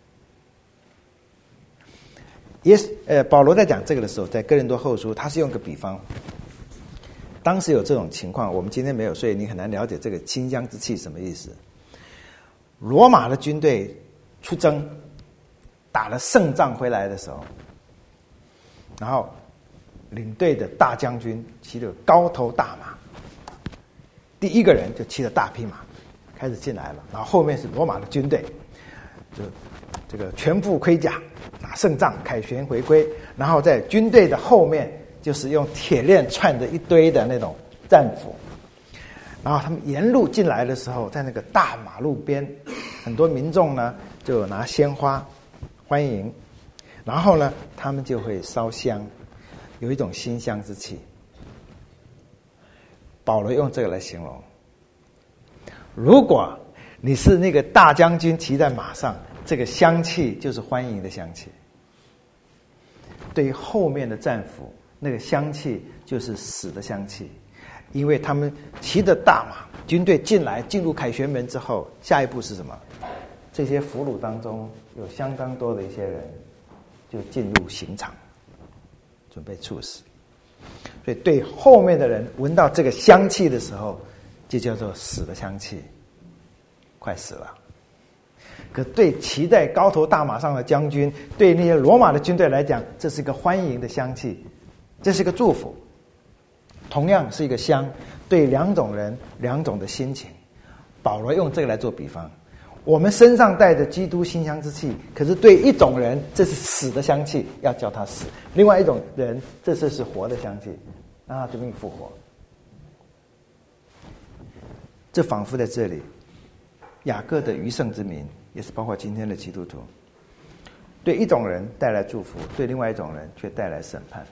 也是呃，保罗在讲这个的时候，在哥林多后书他是用个比方，当时有这种情况，我们今天没有，所以你很难了解这个馨香之气什么意思。罗马的军队出征，打了胜仗回来的时候，然后领队的大将军骑着高头大马，第一个人就骑着大匹马开始进来了，然后后面是罗马的军队，就这个全副盔甲，打胜仗，凯旋回归，然后在军队的后面就是用铁链串着一堆的那种战俘，然后他们沿路进来的时候，在那个大马路边，很多民众呢就拿鲜花欢迎，然后呢他们就会烧香，有一种馨香之气。保罗用这个来形容，如果你是那个大将军骑在马上，这个香气就是欢迎的香气。对于后面的战俘，那个香气就是死的香气， 因为他们骑着大马，军队进来，进入凯旋门之后，下一步是什么？这些俘虏当中有相当多的一些人就进入刑场，准备处死。所以对后面的人闻到这个香气的时候，就叫做死的香气，快死了。可对骑在高头大马上的将军，对那些罗马的军队来讲，这是一个欢迎的香气，这是一个祝福。同样是一个香，对两种人两种的心情。保罗用这个来做比方，我们身上带着基督馨香之气，可是对一种人这是死的香气，要叫他死；另外一种人这是是活的香气，让他就命复活。这仿佛在这里，雅各的余剩之民，也是包括今天的基督徒，对一种人带来祝福，对另外一种人却带来审判。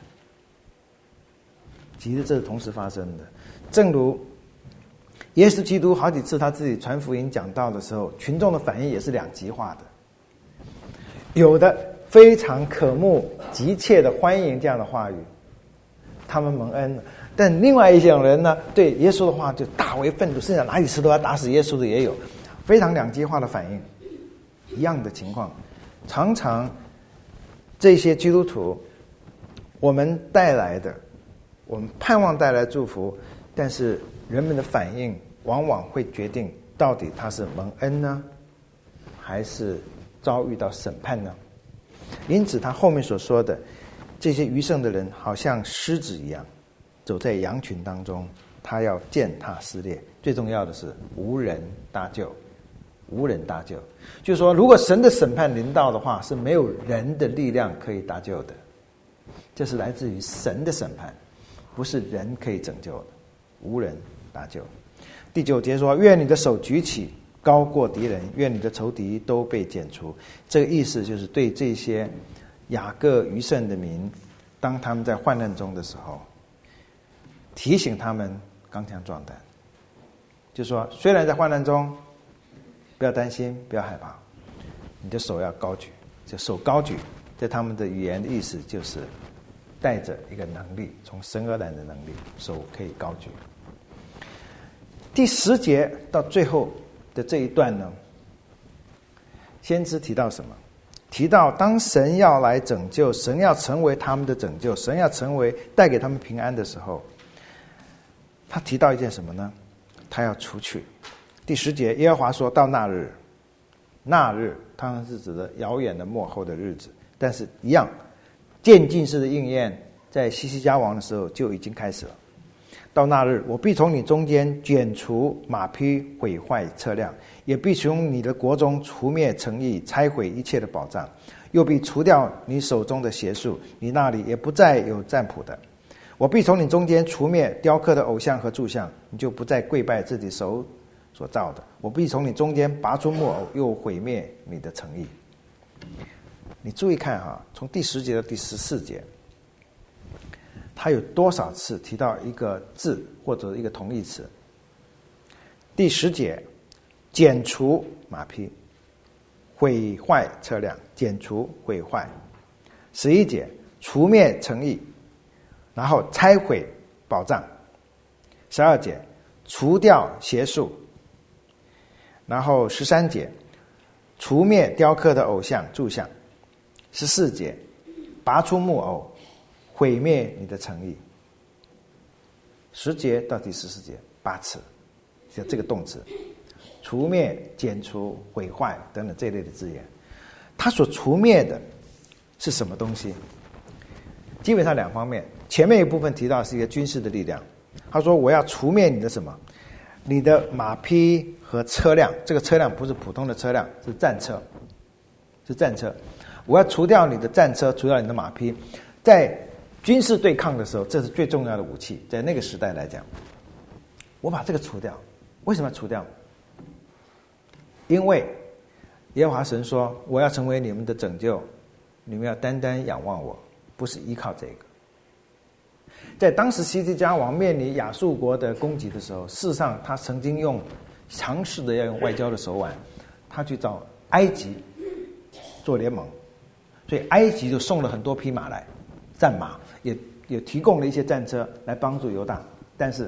其实这是同时发生的。正如耶稣基督好几次他自己传福音讲道的时候，群众的反应也是两极化的。有的非常渴慕急切的欢迎这样的话语，他们蒙恩了；但另外一种人呢，对耶稣的话就大为愤怒，甚至哪里吃都要打死耶稣的也有，非常两极化的反应。一样的情况，常常这些基督徒我们带来的，我们盼望带来祝福，但是人们的反应往往会决定到底他是蒙恩呢，还是遭遇到审判呢？因此他后面所说的这些余剩的人好像狮子一样走在羊群当中，他要践踏撕裂。最重要的是无人搭救，无人搭救，就是说如果神的审判临到的话，是没有人的力量可以搭救的，这是来自于神的审判，不是人可以拯救的，无人搭救。第九节说，愿你的手举起高过敌人，愿你的仇敌都被剪除。这个意思就是对这些雅各余剩的民，当他们在患难中的时候，提醒他们刚强壮胆，就说虽然在患难中，不要担心，不要害怕，你的手要高举。这手高举在他们的语言的意思就是带着一个能力，从神而来的能力，手可以高举。第十节到最后的这一段呢，先知提到什么？提到当神要来拯救，神要成为他们的拯救，神要成为带给他们平安的时候，他提到一件什么呢？他要除去。第十节，耶和华说到那日，那日当然是指的遥远的末后的日子，但是一样渐进式的应验在西西家王的时候就已经开始了。到那日，我必从你中间剪除马匹，毁坏车辆，也必从你的国中除灭诚意，拆毁一切的宝藏，又必除掉你手中的邪术，你那里也不再有占卜的。我必从你中间除灭雕刻的偶像和柱像，你就不再跪拜自己手所造的。我必从你中间拔出木偶，又毁灭你的诚意。你注意看哈，从第十节到第十四节，他有多少次提到一个字或者一个同义词？第十节，剪除马匹，毁坏车辆，剪除毁坏。十一节，除灭诚意，然后拆毁宝藏。十二节，除掉邪术。然后十三节，除灭雕刻的偶像柱像。十四节，拔出木偶，毁灭你的诚意。十节到第十四节八次，就这个动词，除灭、剪除、毁坏等等这类的字眼。它所除灭的是什么东西？基本上两方面。前面一部分提到是一个军事的力量，他说我要除灭你的什么？你的马匹和车辆。这个车辆不是普通的车辆，是战车，是战车。我要除掉你的战车，除掉你的马匹。在军事对抗的时候，这是最重要的武器。在那个时代来讲，我把这个除掉。为什么要除掉？因为耶和华神说，我要成为你们的拯救，你们要单单仰望我，不是依靠这个。在当时西西家王面临亚述国的攻击的时候，事实上他曾经用尝试的要用外交的手腕，他去找埃及做联盟，所以埃及就送了很多匹马来，战马，也也提供了一些战车来帮助犹大。但是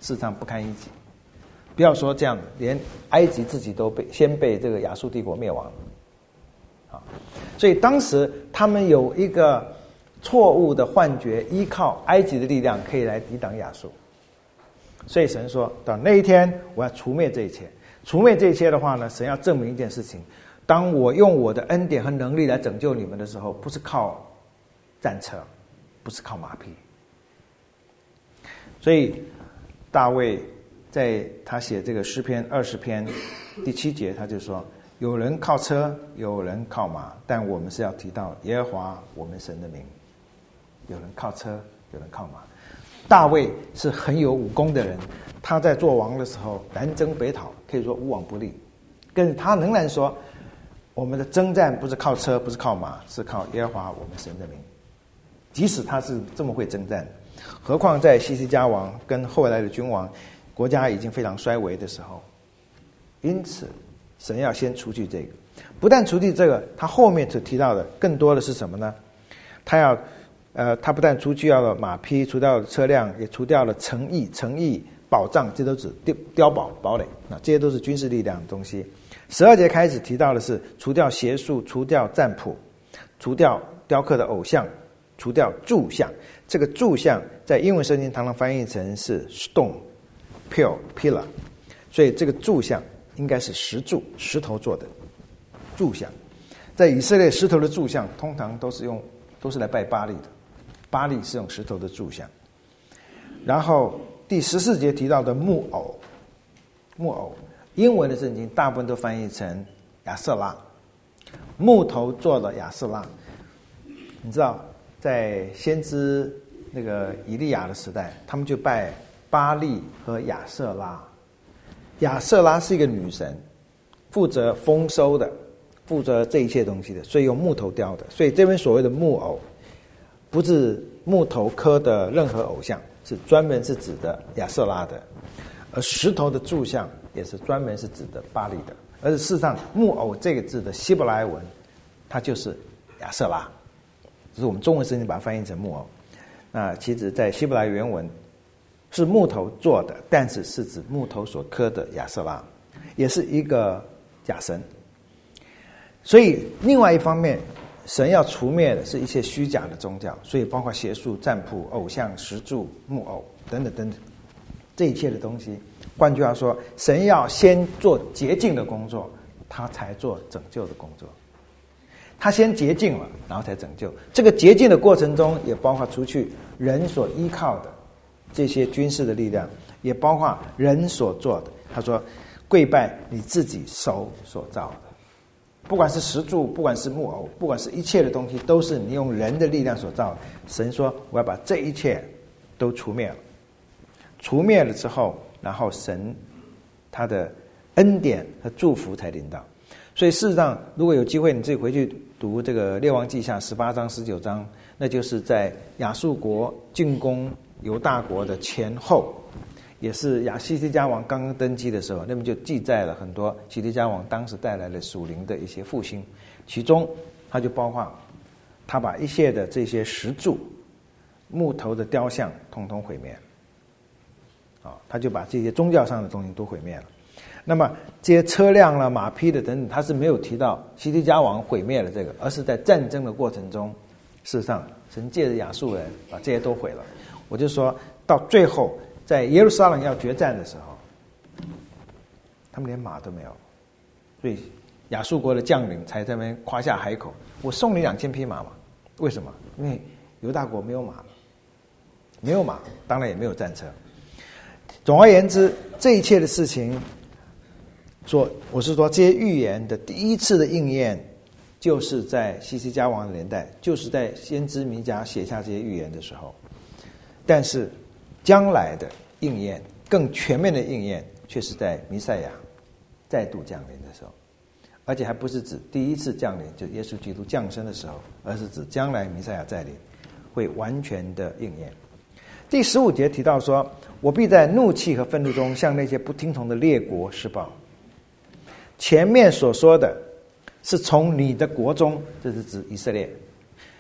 事实上不堪一击。不要说这样，连埃及自己都被先被这个亚述帝国灭亡了。啊，所以当时他们有一个错误的幻觉，依靠埃及的力量可以来抵挡亚述。所以神说到那一天，我要除灭这一切。除灭这一切的话呢，神要证明一件事情：当我用我的恩典和能力来拯救你们的时候，不是靠战车，不是靠马匹。所以大卫在他写这个诗篇二十篇第七节，他就说：有人靠车，有人靠马，但我们是要提到耶和华我们神的名。有人靠车，有人靠马。大卫是很有武功的人，他在做王的时候南征北讨，可以说无往不利。但是他仍然说，我们的征战不是靠车，不是靠马，是靠耶和华我们神的名。即使他是这么会征战，何况在西西家王跟后来的君王，国家已经非常衰微的时候，因此神要先除去这个。不但除去这个，他后面所提到的更多的是什么呢？他要呃，他不但除去了马匹，除掉了车辆，也除掉了城邑、城邑、保障，这都是碉碉堡、堡垒，那这些都是军事力量的东西。十二节开始提到的是除掉邪术，除掉占卜，除掉雕刻的偶像，除掉柱像。这个柱像在英文圣经常常翻译成是 stone、pillar， 所以这个柱像应该是石柱，石头做的柱像。在以色列，石头的柱像通常都是用都是来拜巴力的。巴力是用石头的柱像。然后第十四节提到的木偶，木偶英文的圣经大部分都翻译成亚瑟拉，木头做的亚瑟拉。你知道在先知那个以利亚的时代，他们就拜巴力和亚瑟拉。亚瑟拉是一个女神，负责丰收的，负责这一切东西的，所以用木头雕的。所以这边所谓的木偶不是木头刻的任何偶像，是专门是指的亚瑟拉的。而石头的柱像也是专门是指的巴力的。而事实上木偶这个字的希伯来文它就是亚瑟拉，只是我们中文圣经把它翻译成木偶。那其实在希伯来原文是木头做的，但是是指木头所刻的亚瑟拉，也是一个假神。所以另外一方面，神要除灭的是一切虚假的宗教，所以包括邪术、占卜、偶像、石柱、木偶等等等等，这一切的东西。换句话说，神要先做洁净的工作，他才做拯救的工作。他先洁净了，然后才拯救。这个洁净的过程中，也包括除去人所依靠的这些军事的力量，也包括人所做的。他说：跪拜你自己手所造的。不管是石柱，不管是木偶，不管是一切的东西，都是你用人的力量所造的。神说我要把这一切都除灭了。除灭了之后，然后神他的恩典和祝福才临到。所以事实上如果有机会你自己回去读这个列王记下十八章十九章，那就是在亚述国进攻犹大国的前后，也是亚西西家王刚刚登基的时候，那边就记载了很多西西家王当时带来的属灵的一些复兴，其中他就包括他把一切的这些石柱、木头的雕像统统毁灭了，啊，他就把这些宗教上的东西都毁灭了。那么这些车辆了、马匹的等等，他是没有提到西西家王毁灭了这个，而是在战争的过程中，事实上神借着亚述人把这些都毁了。我就说到最后，在耶路撒冷要决战的时候，他们连马都没有，所以亚述国的将领才在那边夸下海口：我送你两千匹马嘛。为什么？因为犹大国没有马，没有马，当然也没有战车。总而言之，这一切的事情，说我是说这些预言的第一次的应验，就是在西西家王的年代，就是在先知弥迦写下这些预言的时候。但是将来的应验，更全面的应验，却是在弥赛亚再度降临的时候，而且还不是指第一次降临，就耶稣基督降生的时候，而是指将来弥赛亚再临会完全的应验。第十五节提到说：我必在怒气和愤怒中向那些不听从的列国施报。前面所说的是从你的国中，这是指以色列。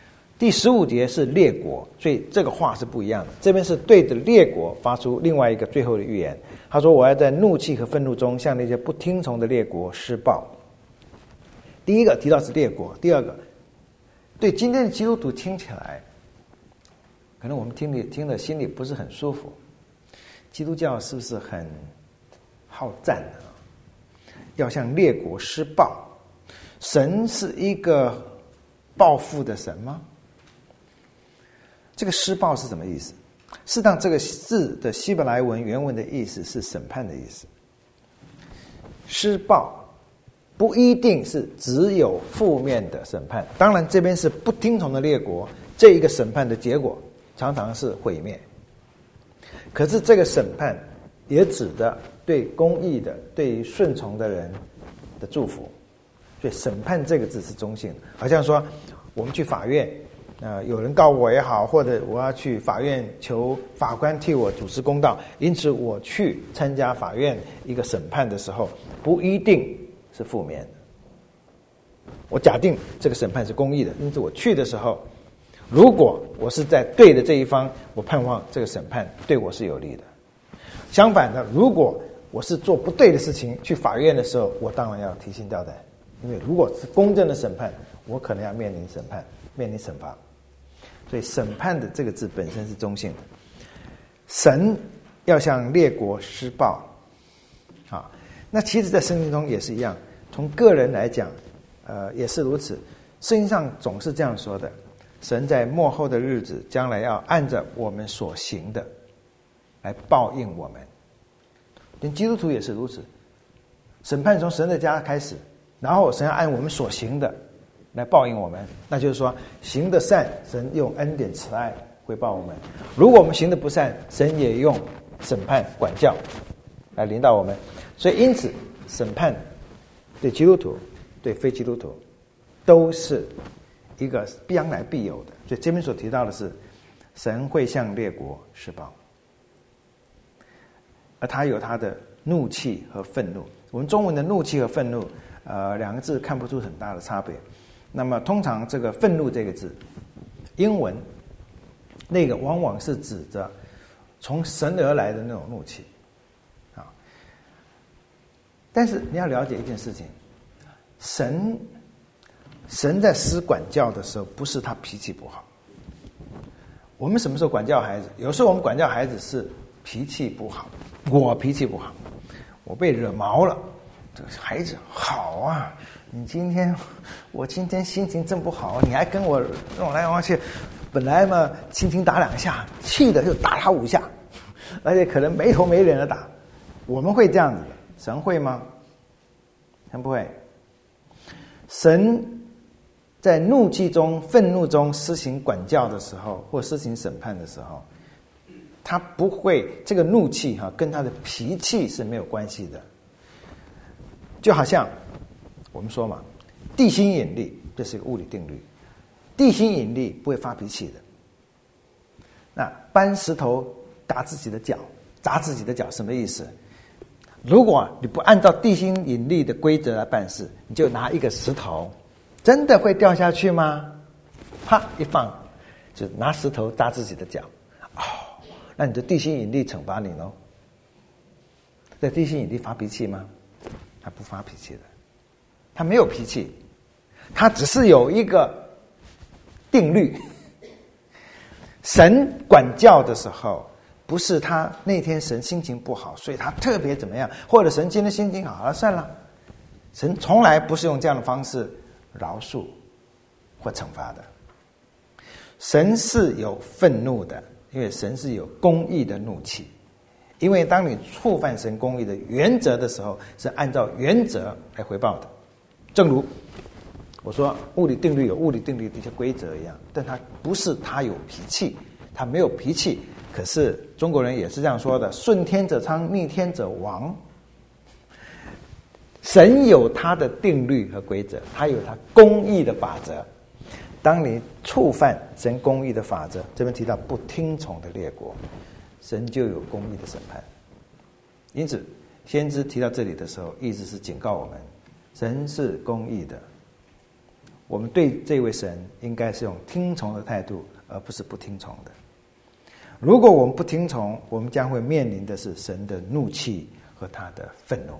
第十五节是列国，所以这个话是不一样的。这边是对着列国发出另外一个最后的预言。他说：“我要在怒气和愤怒中向那些不听从的列国施报。”第一个提到是列国，第二个，对今天的基督徒听起来，可能我们听里听的心里不是很舒服。基督教是不是很好战呢？要向列国施报？神是一个报复的神吗？这个施报是什么意思？适当这个字的希伯来文原文的意思是审判的意思。施报不一定是只有负面的审判，当然这边是不听从的列国，这一个审判的结果常常是毁灭。可是这个审判也指的对公义的、对于顺从的人的祝福，所以审判这个字是中性的。好像说我们去法院，呃，有人告我也好，或者我要去法院求法官替我主持公道，因此我去参加法院一个审判的时候，不一定是负面的。我假定这个审判是公义的，因此我去的时候，如果我是在对的这一方，我盼望这个审判对我是有利的。相反的，如果我是做不对的事情，去法院的时候，我当然要提心吊胆，因为如果是公正的审判，我可能要面临审判，面临惩罚。所以审判的这个字本身是中性的。神要向列国施报，啊，那其实在圣经中也是一样，从个人来讲，呃，也是如此。圣经上总是这样说的：神在末后的日子，将来要按着我们所行的来报应我们。连基督徒也是如此，审判从神的家开始，然后神要按我们所行的来报应我们。那就是说，行的善，神用恩典慈爱回报我们；如果我们行的不善，神也用审判管教来临到我们。所以因此审判对基督徒对非基督徒都是一个将来必有的。所以这边所提到的是神会向列国施报，而他有他的怒气和愤怒。我们中文的怒气和愤怒呃，两个字看不出很大的差别。那么通常这个愤怒这个字，英文那个往往是指着从神而来的那种怒气啊。但是你要了解一件事情，神神在施管教的时候，不是他脾气不好。我们什么时候管教孩子？有时候我们管教孩子是脾气不好，我脾气不好，我被惹毛了。这个孩子好啊，你今天我今天心情真不好，你还跟我弄来弄去，本来嘛轻轻打两下，气的就打他五下，而且可能没头没脸的打。我们会这样子的，神会吗？神不会。神在怒气中、愤怒中施行管教的时候，或施行审判的时候，他不会这个怒气哈、啊、跟他的脾气是没有关系的。就好像我们说嘛，地心引力这是一个物理定律，地心引力不会发脾气的。那搬石头打自己的脚，砸自己的脚什么意思？如果你不按照地心引力的规则来办事，你就拿一个石头，真的会掉下去吗？啪一放，就拿石头砸自己的脚，哦，那你的地心引力惩罚你喽。在地心引力发脾气吗？他不发脾气的，他没有脾气，他只是有一个定律。神管教的时候，不是他那天神心情不好，所以他特别怎么样，或者神今天心情好了算了，神从来不是用这样的方式饶恕或惩罚的。神是有愤怒的，因为神是有公义的怒气。因为当你触犯神公义的原则的时候，是按照原则来回报的。正如我说物理定律有物理定律的一些规则一样，但它不是他有脾气，他没有脾气。可是中国人也是这样说的，顺天者昌，逆天者亡。神有他的定律和规则，他有他公义的法则。当你触犯神公义的法则，这边提到不听从的列国，神就有公义的审判。因此先知提到这里的时候，意思是警告我们，神是公义的， 我们对这位神应该是用听从的态度，而不是不听从的。如果我们不听从，我们将会面临的是神的怒气和他的愤怒。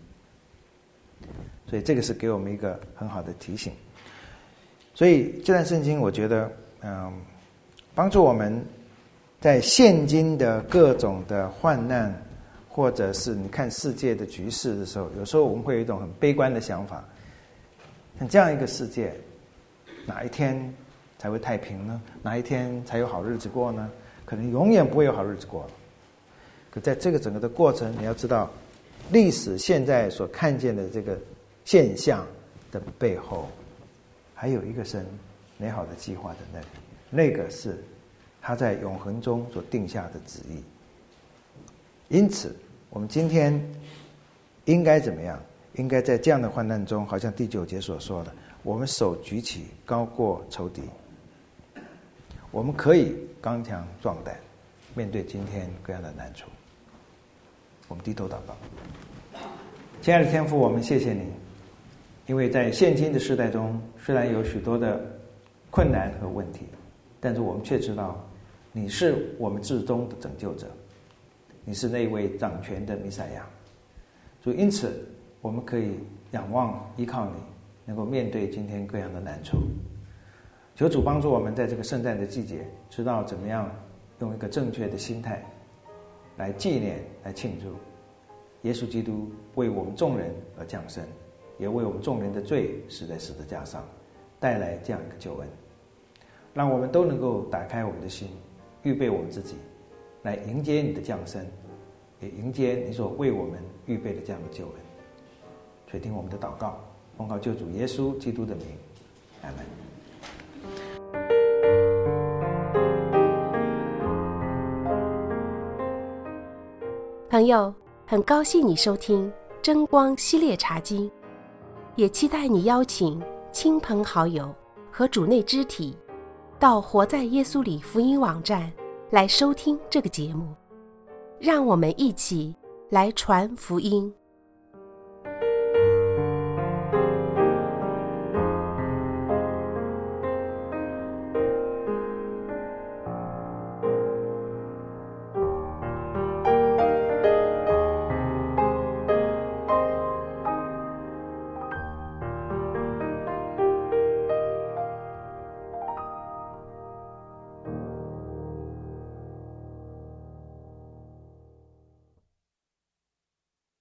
所以这个是给我们一个很好的提醒。所以这段圣经我觉得嗯，帮助我们在现今的各种的患难，或者是你看世界的局势的时候，有时候我们会有一种很悲观的想法，像这样一个世界，哪一天才会太平呢？哪一天才有好日子过呢？可能永远不会有好日子过了。可在这个整个的过程，你要知道，历史现在所看见的这个现象的背后，还有一个神美好的计划在那里，那个是他在永恒中所定下的旨意。因此我们今天应该怎么样？应该在这样的患难中，好像第九节所说的，我们手举起高过仇敌，我们可以刚强壮胆，面对今天各样的难处。我们低头祷告。亲爱的天父，我们谢谢你，因为在现今的时代中，虽然有许多的困难和问题，但是我们却知道你是我们至终的拯救者，你是那位掌权的弥赛亚。所以因此我们可以仰望依靠你，能够面对今天各样的难处。求主帮助我们在这个圣诞的季节，知道怎么样用一个正确的心态来纪念，来庆祝耶稣基督为我们众人而降生，也为我们众人的罪死在十字架上，带来这样一个救恩。让我们都能够打开我们的心，预备我们自己来迎接你的降生，也迎接你所为我们预备的这样的救恩。垂听我们的祷告，奉靠救主耶稣基督的名，阿们。 朋友，很高兴你收听真光系列查经，也期待你邀请亲朋好友和主内肢体到活在耶稣里福音网站来收听这个节目，让我们一起来传福音。